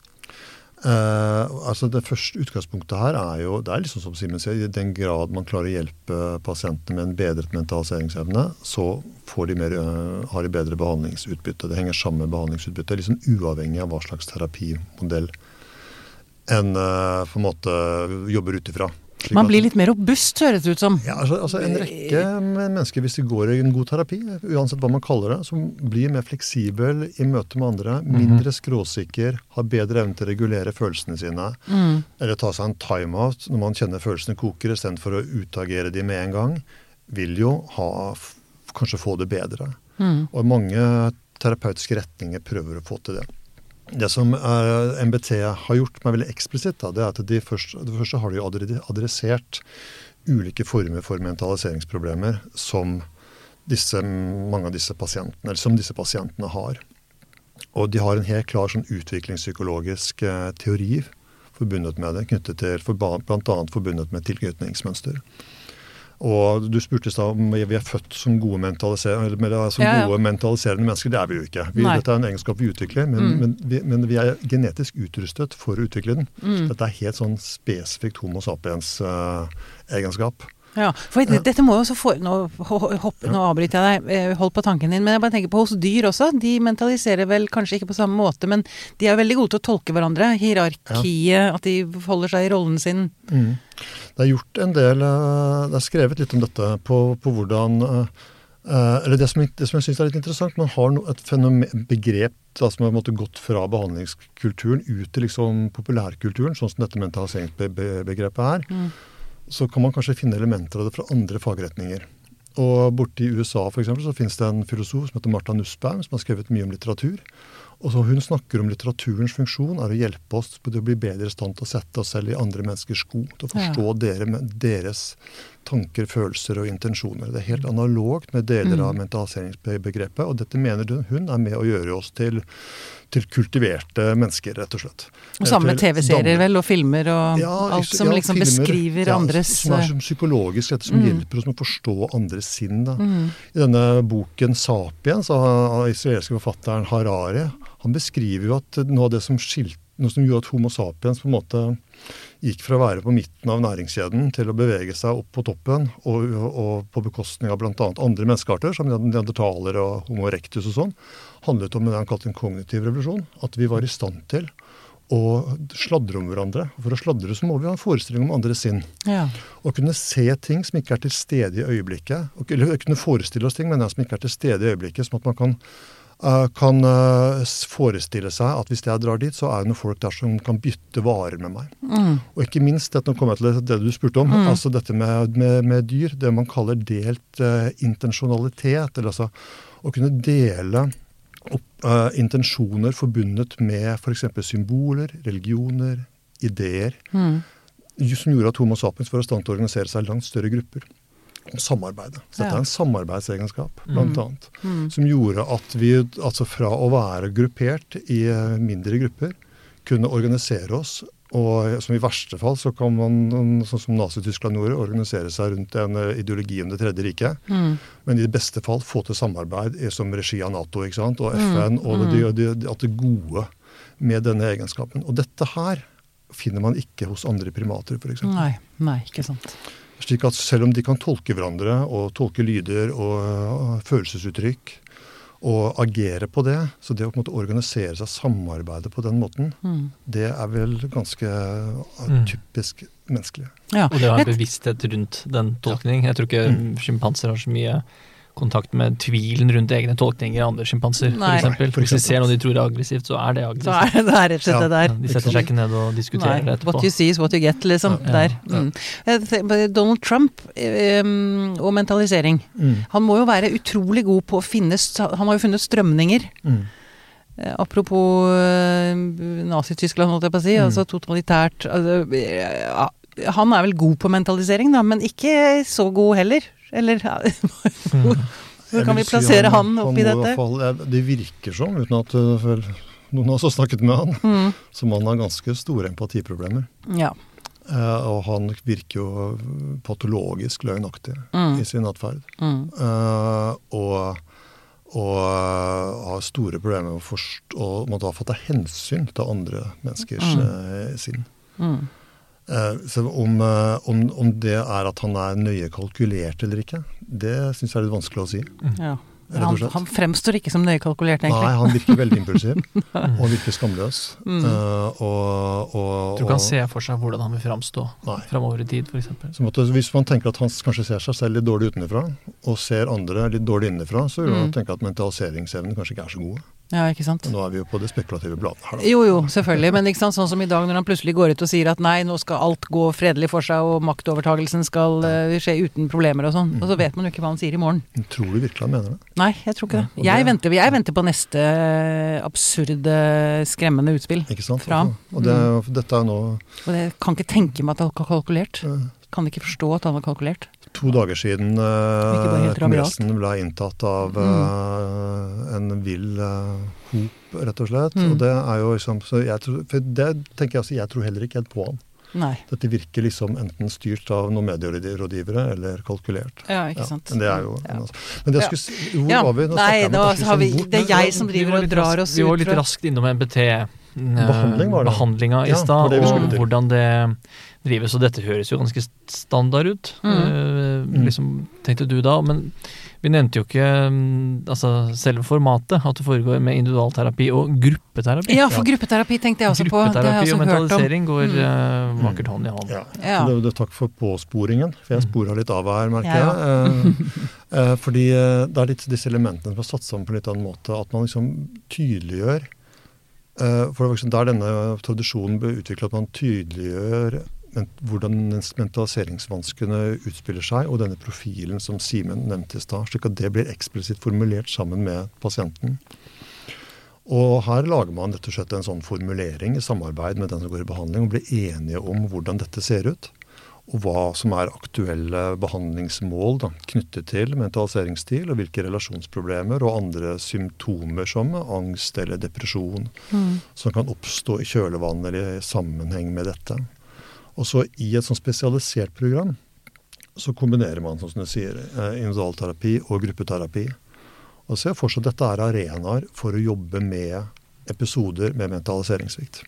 Eh, altså det første utgangspunktet her er jo, det er liksom som Simen sier, i den grad man klarer å hjelpe pasientene med en bedret mentaliseringsevne, så får de mer, eh, har de bedre behandlingsutbytte. Det henger sammen med behandlingsutbytte, liksom uavhengig av hva slags terapimodell en eh, på en måte jobber ut ifra. Slik Man at- blir litt mer robust, høres det ut som. Ja, altså, altså en rekke med mennesker, hvis de går i en god terapi, uansett hva man kaller det, som blir mer fleksibel i møte med andre, mindre skråsikker, har bedre evne til å regulere følelsene sine, Mm, eller ta seg en time-out når man kjenner følelsene koker, i stedet for å utagere de med en gang, vil jo ha, f- kanskje få det bedre. mm, Og mange terapeutiske retninger prøver å få til det. Det som eh, M B T har gjort meg veldig eksplisitt, da, det er at de først, det første har de jo adre- adressert ulike former for mentaliseringsproblemer som disse, mange av disse pasientene, eller som disse pasientene har. Og de har en helt klar sånn utviklingspsykologisk eh, teori forbundet med det, knyttet til, for, blant annet forbundet med tilknytningsmønster. Og du spurte i stad om vi er født som gode, mentaliser eller, som Ja, ja. gode mentaliserende mennesker. Det er vi jo ikke. Vi, Nei. dette er en egenskap vi utvikler, men, Mm. men, vi, men vi er genetisk utrustet for å utvikle den. mm. Dette er helt sånn spesifikt homo sapiens-egenskap. Ja, for det, dette må jo også få nå, ho- hopp, nå avbryter jeg deg, eh, hold på tanken din, men jeg bare tenker på hos dyr også, de mentaliserer vel kanskje ikke på samme måte, men de er veldig gode til å tolke hverandre, hierarkiet, at de holder seg i rollen sin. Mm. Det er gjort en del, eh, det er skrevet litt om dette på, på hvordan, eh, eller det som, det som jeg synes er litt interessant, man har no, et fenomen, begrep da, som har måttet gått fra behandlingskulturen ut til liksom populærkulturen, sånn som dette mentaliseringsbegrepet er. Mm. Så kan man kanskje finne elementer av det fra andre fagretninger. Og borte i U S A for eksempel, så finnes det en filosof som heter Martha Nussbaum, som har skrevet mye om litteratur. Og så hun snakker om litteraturens funksjon er å hjelpe oss til å bli bedre i stand til å sette oss selv i andre menneskers sko, til å forstå dere, deres tanker, følelser og intensjoner. Det er helt analogt med deler av mentaliseringsbegrepet, og dette mener hun er med å gjøre oss til, til kultiverte mennesker, rett og slett. Og samme med Til TV-serier danne- vel, og filmer og Ja, alt ikke- som ja, liksom filmer, beskriver ja, andres som er som psykologisk, dette som Mm. hjelper oss med å forstå andres sinn. Da. Mm. I denne boken Sapiens av israelske forfatteren Harari, han beskriver jo at noe av det som skilte, noe som gjorde at homo sapiens på en måte gikk fra å være på midten av næringskjeden til å bevege seg opp på toppen, og, og på bekostning av blant annet andre menneskearter, som neandertaler og homo erectus og sånn, handlet om det han kalte en kognitiv revolusjon. At vi var i stand til å sladre om hverandre. For å sladre så må vi ha en forestilling om andres sinn. Ja. Å kunne se ting som ikke er til stede i øyeblikket, og- eller kunne forestille oss ting, men som ikke er til stede i øyeblikket, som at man kan uh, kan uh, forestille seg at hvis jeg drar dit, så er det noen folk der som kan bytte varer med meg. Mm. Og ikke minst, dette, nå kommer jeg til det du spurte om, Mm. altså dette med, med, med dyr, det man kaller delt uh, intensjonalitet, eller altså å kunne dele opp, uh, intensjoner forbundet med for eksempel symboler, religioner, ideer, Mm. som gjorde at Homo sapiens var i stand til å organisere seg i langt større grupper og samarbeide. Så dette Ja. er en samarbeidsegenskap, blant annet, Mm. som gjorde at vi, altså fra å være gruppert i uh, mindre grupper, kunne organisere oss, og som i verste fall så kan man, sånn som Nazi-Tyskland gjorde, organisere seg rundt en uh, ideologi om det tredje riket, Mm. men i det beste fall få til samarbeid i, som regi av NATO, ikke sant, og F Mm. N, og det, det, det, at det gode med denne egenskapen. Og dette her finner man ikke hos andre primater, for eksempel. Nei, nei, ikke sant. Slik at selv om de kan tolke hverandre, og tolke lyder og uh, følelsesuttrykk, og agere på det, så det å på en måte organisere seg, samarbeide på den måten, Mm. det er vel ganske uh, Mm. typisk menneskelig. Ja. Og det å ha en Et- bevissthet rundt den tolkning. Jeg tror ikke sjimpanser har så mye kontakt med tvilen rundt egne tolkninger av andre sjimpanser, for Nei. eksempel. Nei, for Hvis de eksempel. ser noe de tror er aggressivt, så er det Så aggressivt. er det, det er rett og slett Ja. det der. Ja, de setter seg ikke ned og diskuterer Nei, det etterpå. what you see is what you get, liksom. Ja. Der. Ja. Mm. Jeg tenker på Donald Trump eh, og mentalisering. Mm. Han må jo være utrolig god på å finne st- Han har jo funnet strømninger. Mm. Eh, apropos eh, Nazi-Tyskland, holdt jeg på å si. Mm. Altså totalitært altså, eh, ja, Han er vel god på mentalisering, da, men ikke så god heller. Eller ja, hvor Jeg kan vi vil si plassere han oppi må i hvert dette? Fall, jeg- det virker som, uten at uh, vel, noen av oss har snakket med han, Mm. som han har ganske store empatiproblemer. Ja. Eh, og han virker jo patologisk løgnaktig Mm. i sin atferd. Mm. Eh, og, og eh, har store problemer med å forstå, og måtte ha fått ta hensyn til andre menneskers Mm. eh, sinn. Mm. Eh, så om, eh, om, om det er at han er nøye kalkulert eller ikke, det syns jeg er litt vanskelig å si. Ja. Rett og Han, slett. han fremstår ikke som nøye kalkulert, egentlig. Nei, han virker veldig impulsiv, og han virker skamløs. Mm. Eh, og, og, Jeg tror ikke han ser for seg hvordan han vil framstå Nei. framover i tid, for eksempel. Så måtte, hvis man tenker at han kanskje ser seg selv litt dårlig utenfra, og ser andre litt dårlig innenfra, så vil man Mm. tenke at mentaliseringsevnen kanskje ikke er så gode. Ja, ikke sant? Men nå er vi jo på det spekulative bladet her, da. Jo, jo, selvfølgelig. Men ikke sant, sånn som i dag når han plutselig går ut og sier at nei, nå skal alt gå fredelig for seg, og maktovertagelsen skal uh, skje uten problemer og sånn. Og så vet man jo ikke hva han sier i morgen. Tror du virkelig han mener det? Nei, jeg tror ikke det. og Jeg det- venter, jeg venter på neste eh, absurde, skremmende utspill. Ikke sant? Fra ham. Og det, er jo- dette er jo nå Og jeg kan ikke tenke meg at han har kalkulert. eh, Kan ikke forstå at han har kalkulert. to dager siden Ikke bare eh, helt rabiat. kongressen ble inntatt av eh, en vill eh, hop, rett og slett. Mm. Og det er jo liksom så jeg tror, For det tenker jeg altså, jeg tror heller ikke helt på han. Nei. Dette virker liksom enten styrt av noen medierådgivere eller kalkulert. Ja, ikke Ja, sant. men det er jo Ja. Men det Ja. skulle, si- hvor Ja. var vi? Nå Nei, snakker jeg meg nå kanskje har vi, litt sånn det er bort, men- jeg som Vi driver var og litt drar raskt- oss Vi var ut litt fra raskt innom N B T. eh, Behandling var det. Behandlinga i Ja, det stad, var det vi og skulle til. hvordan det drives. Og dette høres jo ganske standard ut, Mm. eh, liksom, tenkte du da. Men vi nevnte jo ikke mm, altså, selve formatet, at det foregår med individualterapi og gruppeterapi. Ja, for gruppeterapi tenkte jeg også på. Det har Gruppeterapi jeg og også hørt om. mentalisering går Mm. eh, vakkert hånd i hånd. Ja. Ja. Så Det, det, takk for påsporingen, for jeg Mm. spora litt av her, merker Ja, jeg. Eh, eh, fordi eh, det er litt disse elementene som er satt sammen på en litt annen måte. At man liksom tydeliggjør eh, For det var liksom der denne tradisjonen ble utviklet, at man tydeliggjør men, hvordan mentaliseringsvanskene utspiller seg, og denne profilen som Simen nevnte i stad, slik at det blir eksplisitt formulert sammen med pasienten. Og her lager man rett og slett en sånn formulering i samarbeid med den som går i behandling, og blir enige om hvordan dette ser ut, og hva som er aktuelle behandlingsmål da, knyttet til mentaliseringsstil, og hvilke relasjonsproblemer og andre symptomer som angst eller depresjon Mm. som kan oppstå i kjølvannet eller i sammenheng med dette. Og så i et sånn spesialisert program så kombinerer man, sånn som du sier, eh, individualterapi og gruppeterapi. Og så er fortsatt dette er arenaer for å jobbe med episoder med mentaliseringssvikt.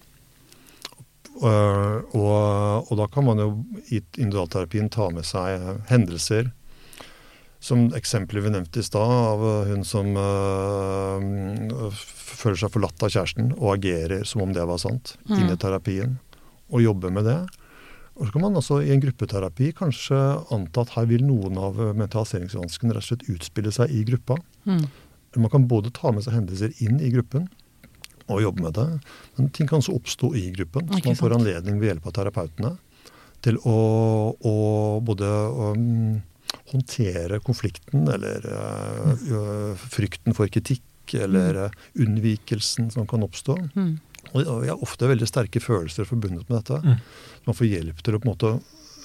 Uh, og, og da kan man jo i individualterapien ta med seg uh, hendelser, som eksempelet vi nevnte i stad, av uh, hun som uh, føler seg forlatt av kjæresten og agerer som om det var sant, Mm. inn i terapien, og jobbe med det. Og så kan man også i en gruppeterapi kanskje anta at her vil noen av mentaliseringsvanskene rett og slett utspille seg i gruppa. Mm. Man kan både ta med seg hendelser inn i gruppen og jobbe med det, men ting kan også oppstå i gruppen, så man får anledning ved hjelp av terapeutene til å, å både å, um, håndtere konflikten, eller uh, frykten for kritikk, eller uh, unnvikelsen som kan oppstå. Mm. Og jeg har ofte veldig sterke følelser forbundet med dette. Mm. Man får hjelp til å på en måte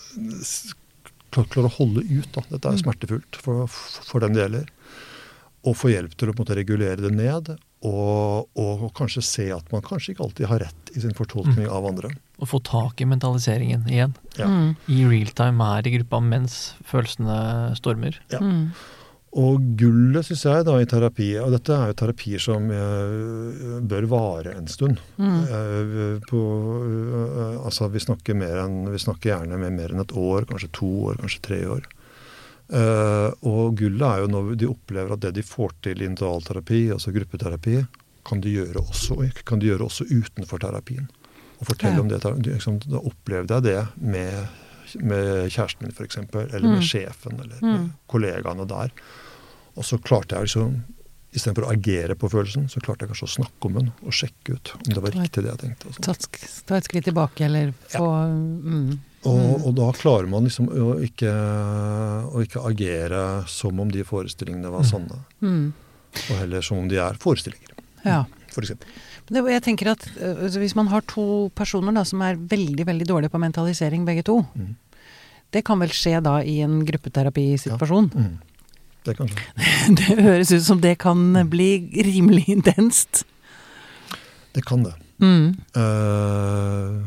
klare å holde ut. Da. Dette er smertefullt for, for den det gjelder. Og få hjelp til å på en måte regulere det ned, og, og kanskje se at man kanskje ikke alltid har rett i sin fortolkning av andre. Og få tak i mentaliseringen igjen. Ja. Mm. I real time her i gruppa mens følelsene stormer. Ja. Mm. Og gullet, synes jeg, da, i terapi, og dette er jo terapier som uh, bør vare en stund. Mm. Uh, på, uh, altså, vi snakker, mer enn, vi snakker gjerne med mer enn et år, kanskje to år, kanskje tre år. Uh, og gullet er jo når de opplever at det de får til i individualterapi, altså gruppeterapi, kan de gjøre også, kan de gjøre også utenfor terapien. Og fortelle ja. om det. Liksom, da opplevde jeg det med, med kjæresten min, for eksempel, eller med mm. sjefen, eller mm. med kollegaene der. Og så klarte jeg liksom, i stedet for å agere på følelsen, så klarte jeg kanskje å snakke om den, og sjekke ut om det var riktig det jeg tenkte. Og ta, ta et skritt tilbake, eller få... Ja. Mm. Og, og da klarer man liksom å ikke, å ikke agere som om de forestillingene var sanne. Mm. Og heller som om de er forestillinger, ja. for eksempel. Det, jeg tenker at uh, hvis man har to personer da, som er veldig, veldig dårlige på mentalisering, begge to, mm. det kan vel skje da i en gruppeterapisituasjon? Ja. Mm. Det kan skje. Det høres ut som det kan bli rimelig intenst. Det kan det. Mm. Uh,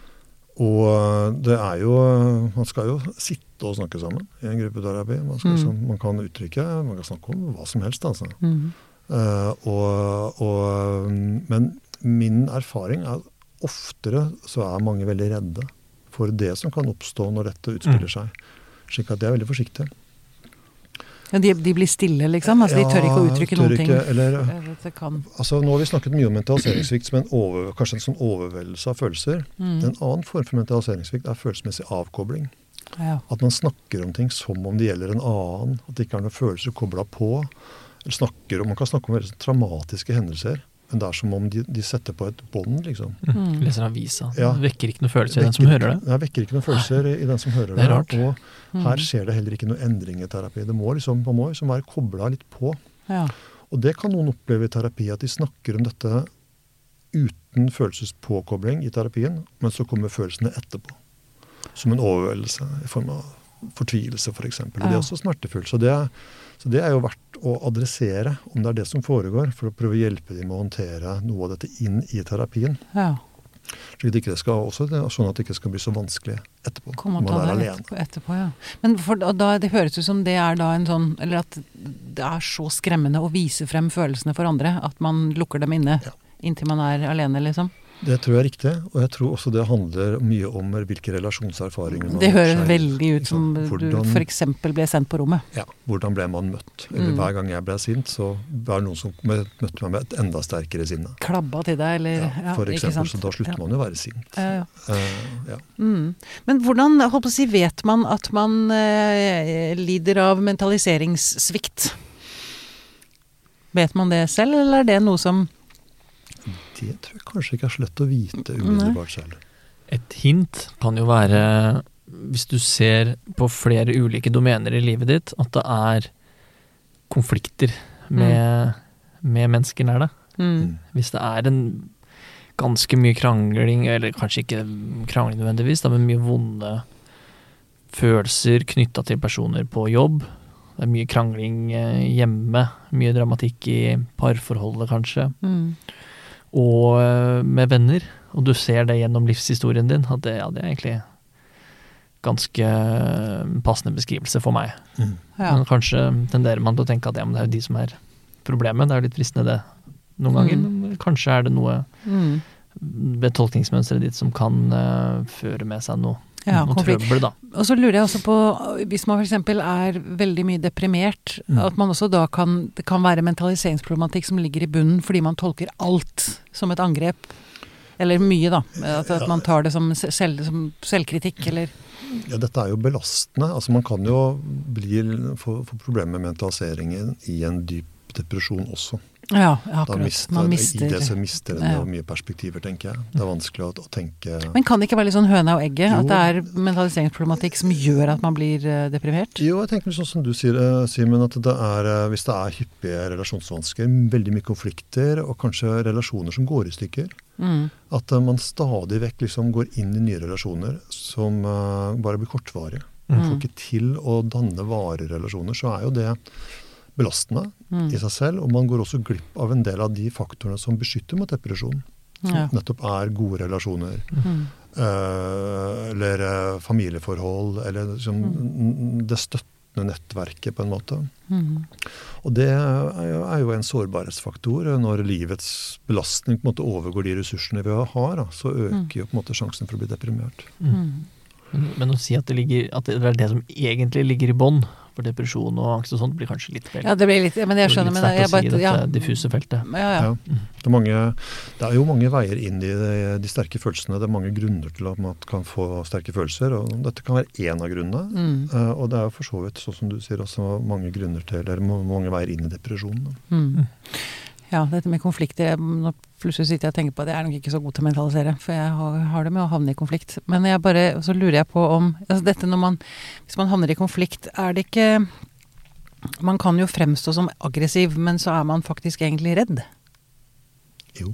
Og det er jo, man skal jo sitte og snakke sammen i en gruppeterapi. Man, skal, mm. man kan uttrykke, man kan snakke om hva som helst. Altså. Mm. Uh, og, og, men min erfaring er at oftere så er mange veldig redde for det som kan oppstå når dette utspiller seg. Slik at de er veldig forsiktige. Ja, de, de blir stille, liksom? Altså, ja, de tør ikke å uttrykke noen ting? Eller, altså, nå har vi snakket mye om mentaliseringssvikt som en over, kanskje en sånn overveldelse av følelser. Mm. En annen form for mentaliseringssvikt er følelsesmessig avkobling. Ja. At man snakker om ting som om det gjelder en annen, at det ikke er noen følelser koblet på. Eller snakker om, man kan snakke om veldig traumatiske hendelser, men det er som om de, de setter på et bånd, liksom. Mm. Leser avisa. Ja. Det vekker ikke noen følelser i den som hører det. Det vekker ikke noen følelser i den som hører det. Det er rart. Og her skjer det heller ikke noe endring i terapi. Det må liksom, man må liksom være koblet litt på. Ja. Og det kan noen oppleve i terapi, at de snakker om dette uten følelsespåkobling i terapien, men så kommer følelsene etterpå. Som en overveldelse i form av fortvilelse, for eksempel. Ja. Det er også smertefullt. Så det er, så det er jo verdt å adressere om det er det som foregår, for å prøve å hjelpe dem med å håndtere noe av dette inn i terapien. Ja. Slik at det ikke skal, også, sånn at det ikke skal bli så vanskelig etterpå. Kom og ta det etterpå, etterpå, ja. Men for, da, det høres ut som det er da en sånn, eller at det er så skremmende å vise frem følelsene for andre, at man lukker dem inne, ja. Inntil man er alene, liksom. Det tror jeg er riktig, og jeg tror også det handler mye om hvilke relasjonserfaringer man har. Det høres veldig ut som hvordan, du for eksempel ble sendt på rommet. Ja, hvordan ble man møtt? Eller mm. hver gang jeg ble sint, så var det noen som møtte meg med et enda sterkere sinne. Klabba til deg, eller? Ja, ja for eksempel, så da slutter ja. man jo å være sint. Ja, ja. Uh, ja. Mm. Men hvordan, jeg håper å si, vet man at man uh, lider av mentaliseringssvikt? Vet man det selv, eller er det noe som... Det tror jeg kanskje ikke er så lett å vite umiddelbart selv. Et hint kan jo være, hvis du ser på flere ulike domener i livet ditt, at det er konflikter med, mm. med mennesker nær deg. Mm. Hvis det er en ganske mye krangling, eller kanskje ikke krangling nødvendigvis, da, men mye vonde følelser knyttet til personer på jobb. Det er mye krangling hjemme, mye dramatikk i parforholdet kanskje. Mm. Og med venner, og du ser det gjennom livshistorien din, at det, ja, det er egentlig ganske passende beskrivelse for meg. Mm. Ja. Men kanskje tenderer man til å tenke at ja, men det er jo de som er problemet, det er jo litt fristende det noen ganger, mm. men kanskje er det noe mm. ved tolkningsmønstret ditt som kan uh, føre med seg noe, ja, noe trøbbel, da. Og så lurer jeg også på, hvis man for eksempel er veldig mye deprimert, mm. at man også da kan, det kan være mentaliseringsproblematikk som ligger i bunnen, fordi man tolker alt som et angrep, eller mye da, at, at man tar det som, selv, som selvkritikk, eller... Ja, dette er jo belastende. Altså man kan jo bli, få, få problemer med mentaliseringen i en dyp depresjon også. Ja, Da akkurat. mister, Man I mister det så mister en ja. jo mye perspektiver, tenker jeg. Det er vanskelig å, å tenke... Men kan det ikke være litt sånn høna og egget? Jo. At det er mentaliseringsproblematikk som gjør at man blir eh, deprimert? Jo, jeg tenker sånn som du sier, eh, Simen, at det er, eh, hvis det er hyppige relasjonsvansker, veldig mye konflikter, og kanskje relasjoner som går i stykker, Mm. at eh, man stadig vekk liksom går inn i nye relasjoner som eh, bare blir kortvarige. Man får ikke til å danne varige relasjoner, så er jo det belastende Mm. i seg selv, og man går også glipp av en del av de faktorene som beskytter mot depresjon. Som Ja. nettopp er gode relasjoner, Mm. eh, eller eh, familieforhold, eller liksom, n- det støttende nettverket på en måte. Mm. Og det er jo, er jo en sårbarhetsfaktor. Når livets belastning på en måte overgår de ressursene vi har, da, så øker jo på en måte sjansen for å bli deprimert. Mm. Men, men å si at det, ligger, at det er det som egentlig ligger i bånn for depresjon og angst og sånt, blir kanskje litt vel. Ja, det blir litt Men jeg skjønner, men det er jeg litt sterkt å si bare i ja. dette diffuse feltet. Ja, ja. Ja. Det, er mange, det er jo mange veier inn i de, de sterke følelsene. Det er mange grunner til at man kan få sterke følelser, og dette kan være én av grunnene. Mm. Eh, og det er jo for så vidt, sånn som du sier, også mange grunner til, eller må- mange veier inn i depresjonen. da. Mm. Ja, dette med konflikter, jeg- nå plutselig sitter jeg og tenker på det, jeg er nok ikke så god til å mentalisere, for jeg har, har det med å havne i konflikt. Men jeg bare, så lurer jeg på om, altså dette når man, hvis man havner i konflikt, er det ikke, man kan jo fremstå som aggressiv, men så er man faktisk egentlig redd. Jo.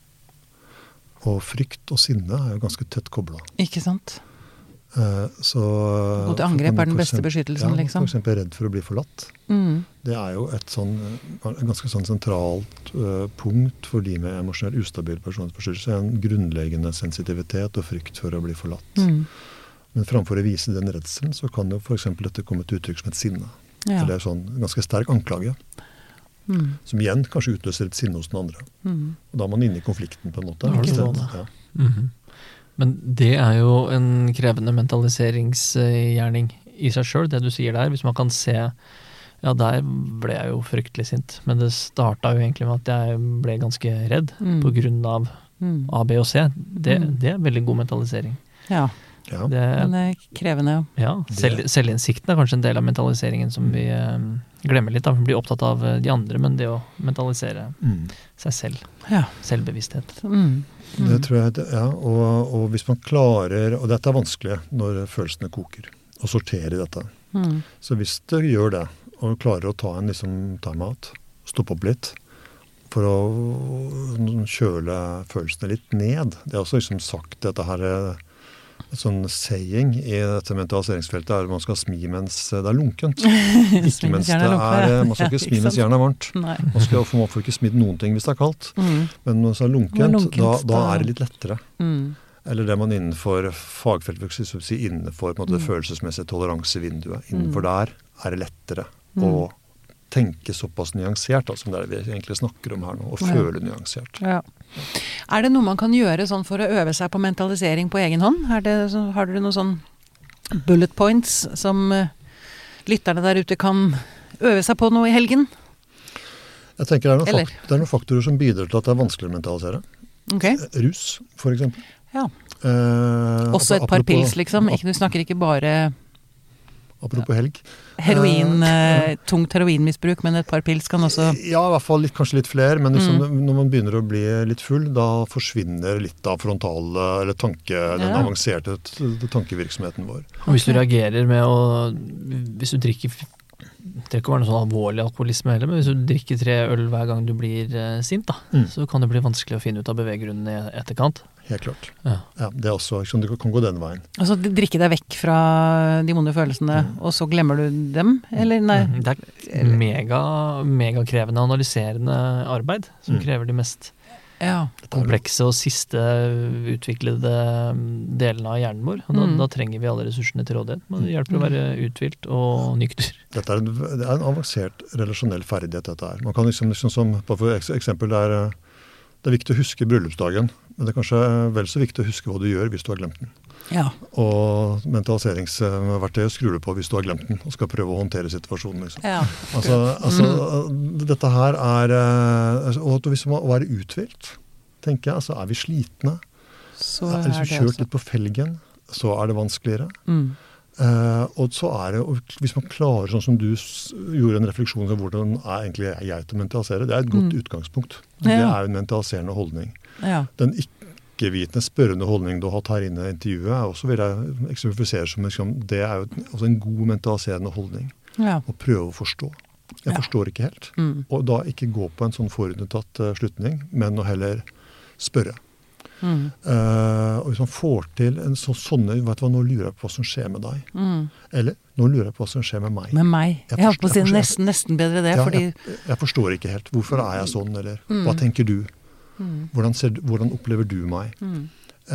Og frykt og sinne er jo ganske tett kobla. Ikke sant? Eh, så Gå til angrep for er den for beste eksempel- beskyttelsen, ja, liksom. For eksempel redd for å bli forlatt. Mm. Det er jo et sånn, et ganske sånn sentralt uh, punkt for de med emosjonell ustabil personlighetsforstyrrelse. En grunnleggende sensitivitet og frykt for å bli forlatt. Mm. Men framfor å vise den redselen, så kan jo for eksempel dette komme til uttrykk som et sinne. Ja. Eller sånn ganske sterk anklage, Mm. som igjen kanskje utløser et sinne hos den andre. Mm. Og da er man inne i konflikten på en måte. Da har du Ikke det, sant? da. Ja. Mhm. Men det er jo en krevende mentaliseringsgjerning i seg sjøl, det du sier der. Hvis man kan se Ja, der ble jeg jo fryktelig sint, men det starta jo egentlig med at jeg ble ganske redd Mm. på grunn av Mm. A, B og C. Det, Mm. det er veldig god mentalisering. Ja, Ja. Det, men det er krevende. ja, selv, selvinnsikten er kanskje en del av mentaliseringen som vi eh, glemmer litt. Da. Vi blir opptatt av eh, de andre, men det å mentalisere Mm. seg selv, Ja. selvbevissthet. Mm. Det tror jeg, det- ja. Og, og hvis man klarer, og dette er vanskelig når følelsene koker, å sortere i dette. Mm. Så hvis det gjør det, og klarer å ta en liksom time-out, stoppe opp litt, for å kjøle følelsene litt ned. Det er også liksom sagt, dette her er et sånn saying i dette mentaliseringsfeltet, er at man skal smi mens det er lunkent. Ikke mens det jernet er lunket, ja. er, man skal ikke smi Ja, ikke mens sant? jernet er varmt. Nei. Man skal man får ikke smidd noen ting hvis det er kaldt, Mm. men når det er Når lunkent, lunkent, da, da da- er det litt lettere. Mm. Eller det man innenfor fagfeltet vil si innenfor på en måte, det Mm. følelsesmessige toleransevinduet. Innenfor Mm. der er det lettere Mm. å tenke såpass nyansert, da, som det er det vi egentlig snakker om her nå, og Ja. føle nyansert. Ja. Er det noe man kan gjøre sånn for å øve seg på mentalisering på egen hånd? Er det, så, har dere noen sånn bullet points som uh, lytterne der ute kan øve seg på nå i helgen? Jeg tenker det er, noen Eller? fak det er noen faktorer som bidrar til at det er vanskeligere å mentalisere. Ok. Eh, Rus, for eksempel. Ja. Eh, Også et par apropos- pils, liksom. Ikke, du snakker ikke bare Apropos helg. heroin, uh, tungt heroinmisbruk, men et par pils kan også Ja, i hvert fall litt, kanskje litt flere, men liksom, Mm. når man begynner å bli litt full, da forsvinner litt av frontal, eller tanke, den Ja. avanserte t- tankevirksomheten vår. Og hvis du reagerer med å Hvis du drikker Det trenger ikke å være noe sånn alvorlig alkoholisme heller, men hvis du drikker tre øl hver gang du blir eh, sint, da, Mm. så kan det bli vanskelig å finne ut av beveggrunnene i etterkant. Helt klart. Ja. Ja, det er også, ikke sant, du kan gå den veien. Altså drikke deg vekk fra de vonde følelsene, Mm. og så glemmer du dem? Eller nei? Mhm. Det er mega, megakrevende analyserende arbeid som Mm. krever de mest Ja. komplekse og siste utviklede mm, delene av hjernen vår. Og da, Mm. da trenger vi alle ressursene til rådighet. Men det hjelper å være uthvilt og nykter. Dette er en, det er en avansert relasjonell ferdighet, dette her. Man kan liksom, liksom som, bare for eks- eksempel, det er, eh, det er viktig å huske bryllupsdagen, men det er kanskje vel så viktig å huske hva du gjør hvis du har glemt den. Ja. Og mentaliseringsverktøyet skrur du på hvis du har glemt den, og skal prøve å håndtere situasjonen. Liksom. Ja. Altså, altså dette her er eh, altså, Og at hvis man å være uthvilt, tenker jeg, altså er vi slitne, Så er er liksom det kjørt også. litt på felgen, så er det vanskeligere. Mm. Eh, og så er det, og hvis man klarer, sånn som du s- gjorde en refleksjon over hvordan er egentlig jeg til å mentalisere, det er et godt Mm. utgangspunkt. Ja. Det er jo en mentaliserende holdning. Ja. Den ikke-vitende, spørrende holdning du har hatt her inne i intervjuet, er også, vil jeg eksemplifisere som liksom, det er jo et- også en god mentaliserende holdning. Ja. Å prøve å forstå. Jeg Ja. forstår ikke helt. Mm. Og da ikke gå på en sånn forutinntatt uh, slutning, men å heller spørre. Mm. Uh, og hvis man får til en så, sånne, vet du hva, nå lurer jeg på hva som skjer med deg. Mm. Eller, nå lurer jeg på hva som skjer med meg. Med meg. Jeg Jeg holdt på å si forstår- jeg nesten, nesten bedre det, Ja, fordi jeg, jeg forstår ikke helt. Hvorfor er jeg sånn, eller Mm. hva tenker du? mm. Hvordan, ser, du- hvordan opplever du meg? Mm.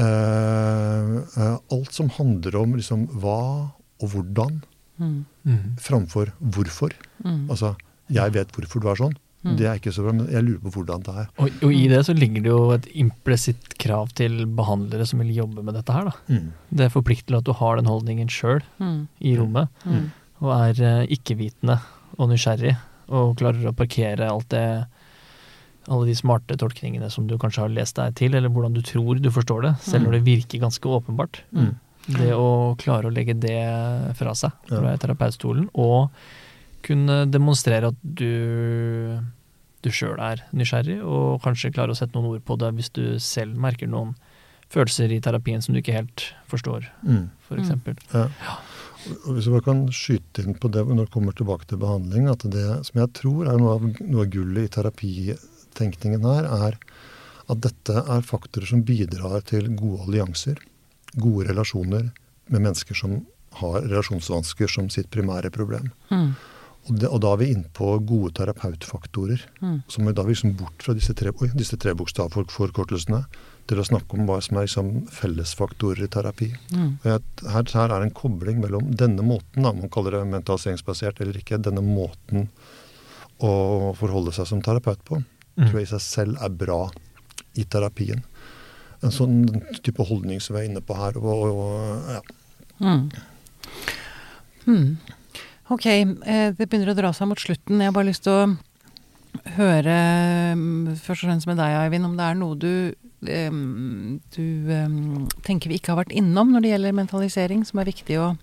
Uh, uh, alt som handler om liksom, hva og hvordan, Mm. Mm. framfor hvorfor. Mm. Altså, jeg vet hvorfor du er sånn. Mm. Det er ikke så bra, men jeg lurer på hvordan det er. Og, og i det så ligger det jo et implisitt krav til behandlere som vil jobbe med dette her. Da. Mm. Det forplikter til at du har den holdningen sjøl Mm. i rommet, Mm. og er eh, ikke-vitende og nysgjerrig, og klarer å parkere alt det, alle de smarte tolkningene som du kanskje har lest deg til, eller hvordan du tror du forstår det, selv Mm. når det virker ganske åpenbart. Mm. Det å klare å legge det fra seg Ja. fra terapeutstolen, og kunne demonstrere at du, du sjøl er nysgjerrig, og kanskje klare å sette noen ord på det hvis du selv merker noen følelser i terapien som du ikke helt forstår, Mm. for eksempel. Ja. Og hvis jeg bare kan skyte inn på det når det kommer tilbake til behandling, at det som jeg tror er noe av, noe av gullet i terapitenkningen her, er at dette er faktorer som bidrar til gode allianser, gode relasjoner med mennesker som har relasjonsvansker som sitt primære problem. Mm. Og, det, og da er vi inne på gode terapeutfaktorer, Mm. som er da vi liksom bort fra disse tre, oi, disse tre bokstavforkortelsene til å snakke om hva som er liksom fellesfaktorer i terapi. Mm. Og jeg, her, her er en kobling mellom denne måten, da, man kaller det mentaliseringsbasert eller ikke, denne måten å forholde seg som terapeut på, Mm. tror jeg i seg selv er bra i terapien. En sånn type holdning som vi er inne på her. Og, og, og, ja. Mm. Mm. Ok, eh, det begynner å dra seg mot slutten. Jeg har bare lyst til å høre, mm, først og fremst med deg, Eivind, om det er noe du, em, du em, tenker vi ikke har vært innom når det gjelder mentalisering, som er viktig å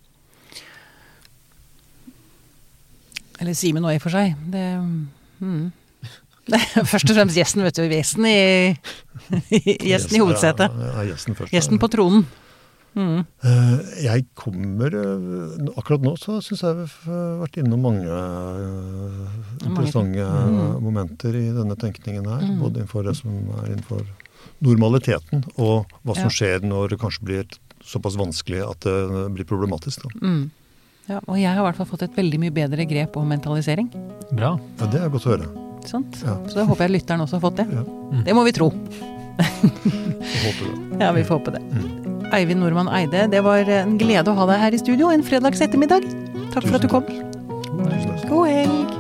Eller Simen og i og for seg. Det, mm. Det er først og fremst gjesten, vet du. Gjesten i, gjesten i hovedsetet. Ja, ja, gjesten først. Gjesten på tronen. Mm. Eh, Jeg kommer eh, Akkurat nå så syns jeg vi har vært innom mange eh, interessante Mm. momenter i denne tenkningen her. Mm. Både innenfor det som er innenfor normaliteten, og hva som Ja. skjer når det kanskje blir såpass vanskelig at det blir problematisk. Da. Mm. Ja, og jeg har i hvert fall fått et veldig mye bedre grep om mentalisering. Bra. Ja, det er godt å høre. Sant? Ja. Så da håper jeg lytteren også har fått det. Ja. Det må vi tro. Jeg håper det. Ja, vi får håpe det. Mm. Eivind Normann Eide, det var en glede å ha deg her i studio en fredags ettermiddag. Takk for at du kom. Tusen takk. God helg.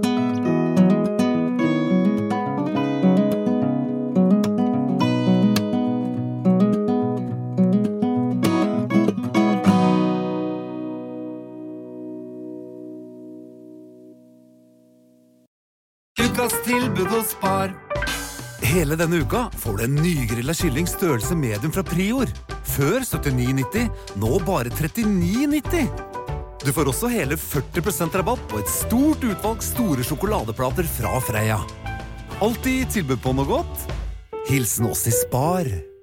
Ukas tilbud hos Spar. Hele denne uka får du en nygrilla kylling størrelse medium fra Prior. Før syttini nitti, nå bare trettini nitti. Du får også hele førti prosent rabatt på et stort utvalg store sjokoladeplater fra Freia. Alltid tilbud på noe godt. Hilsen oss i Spar.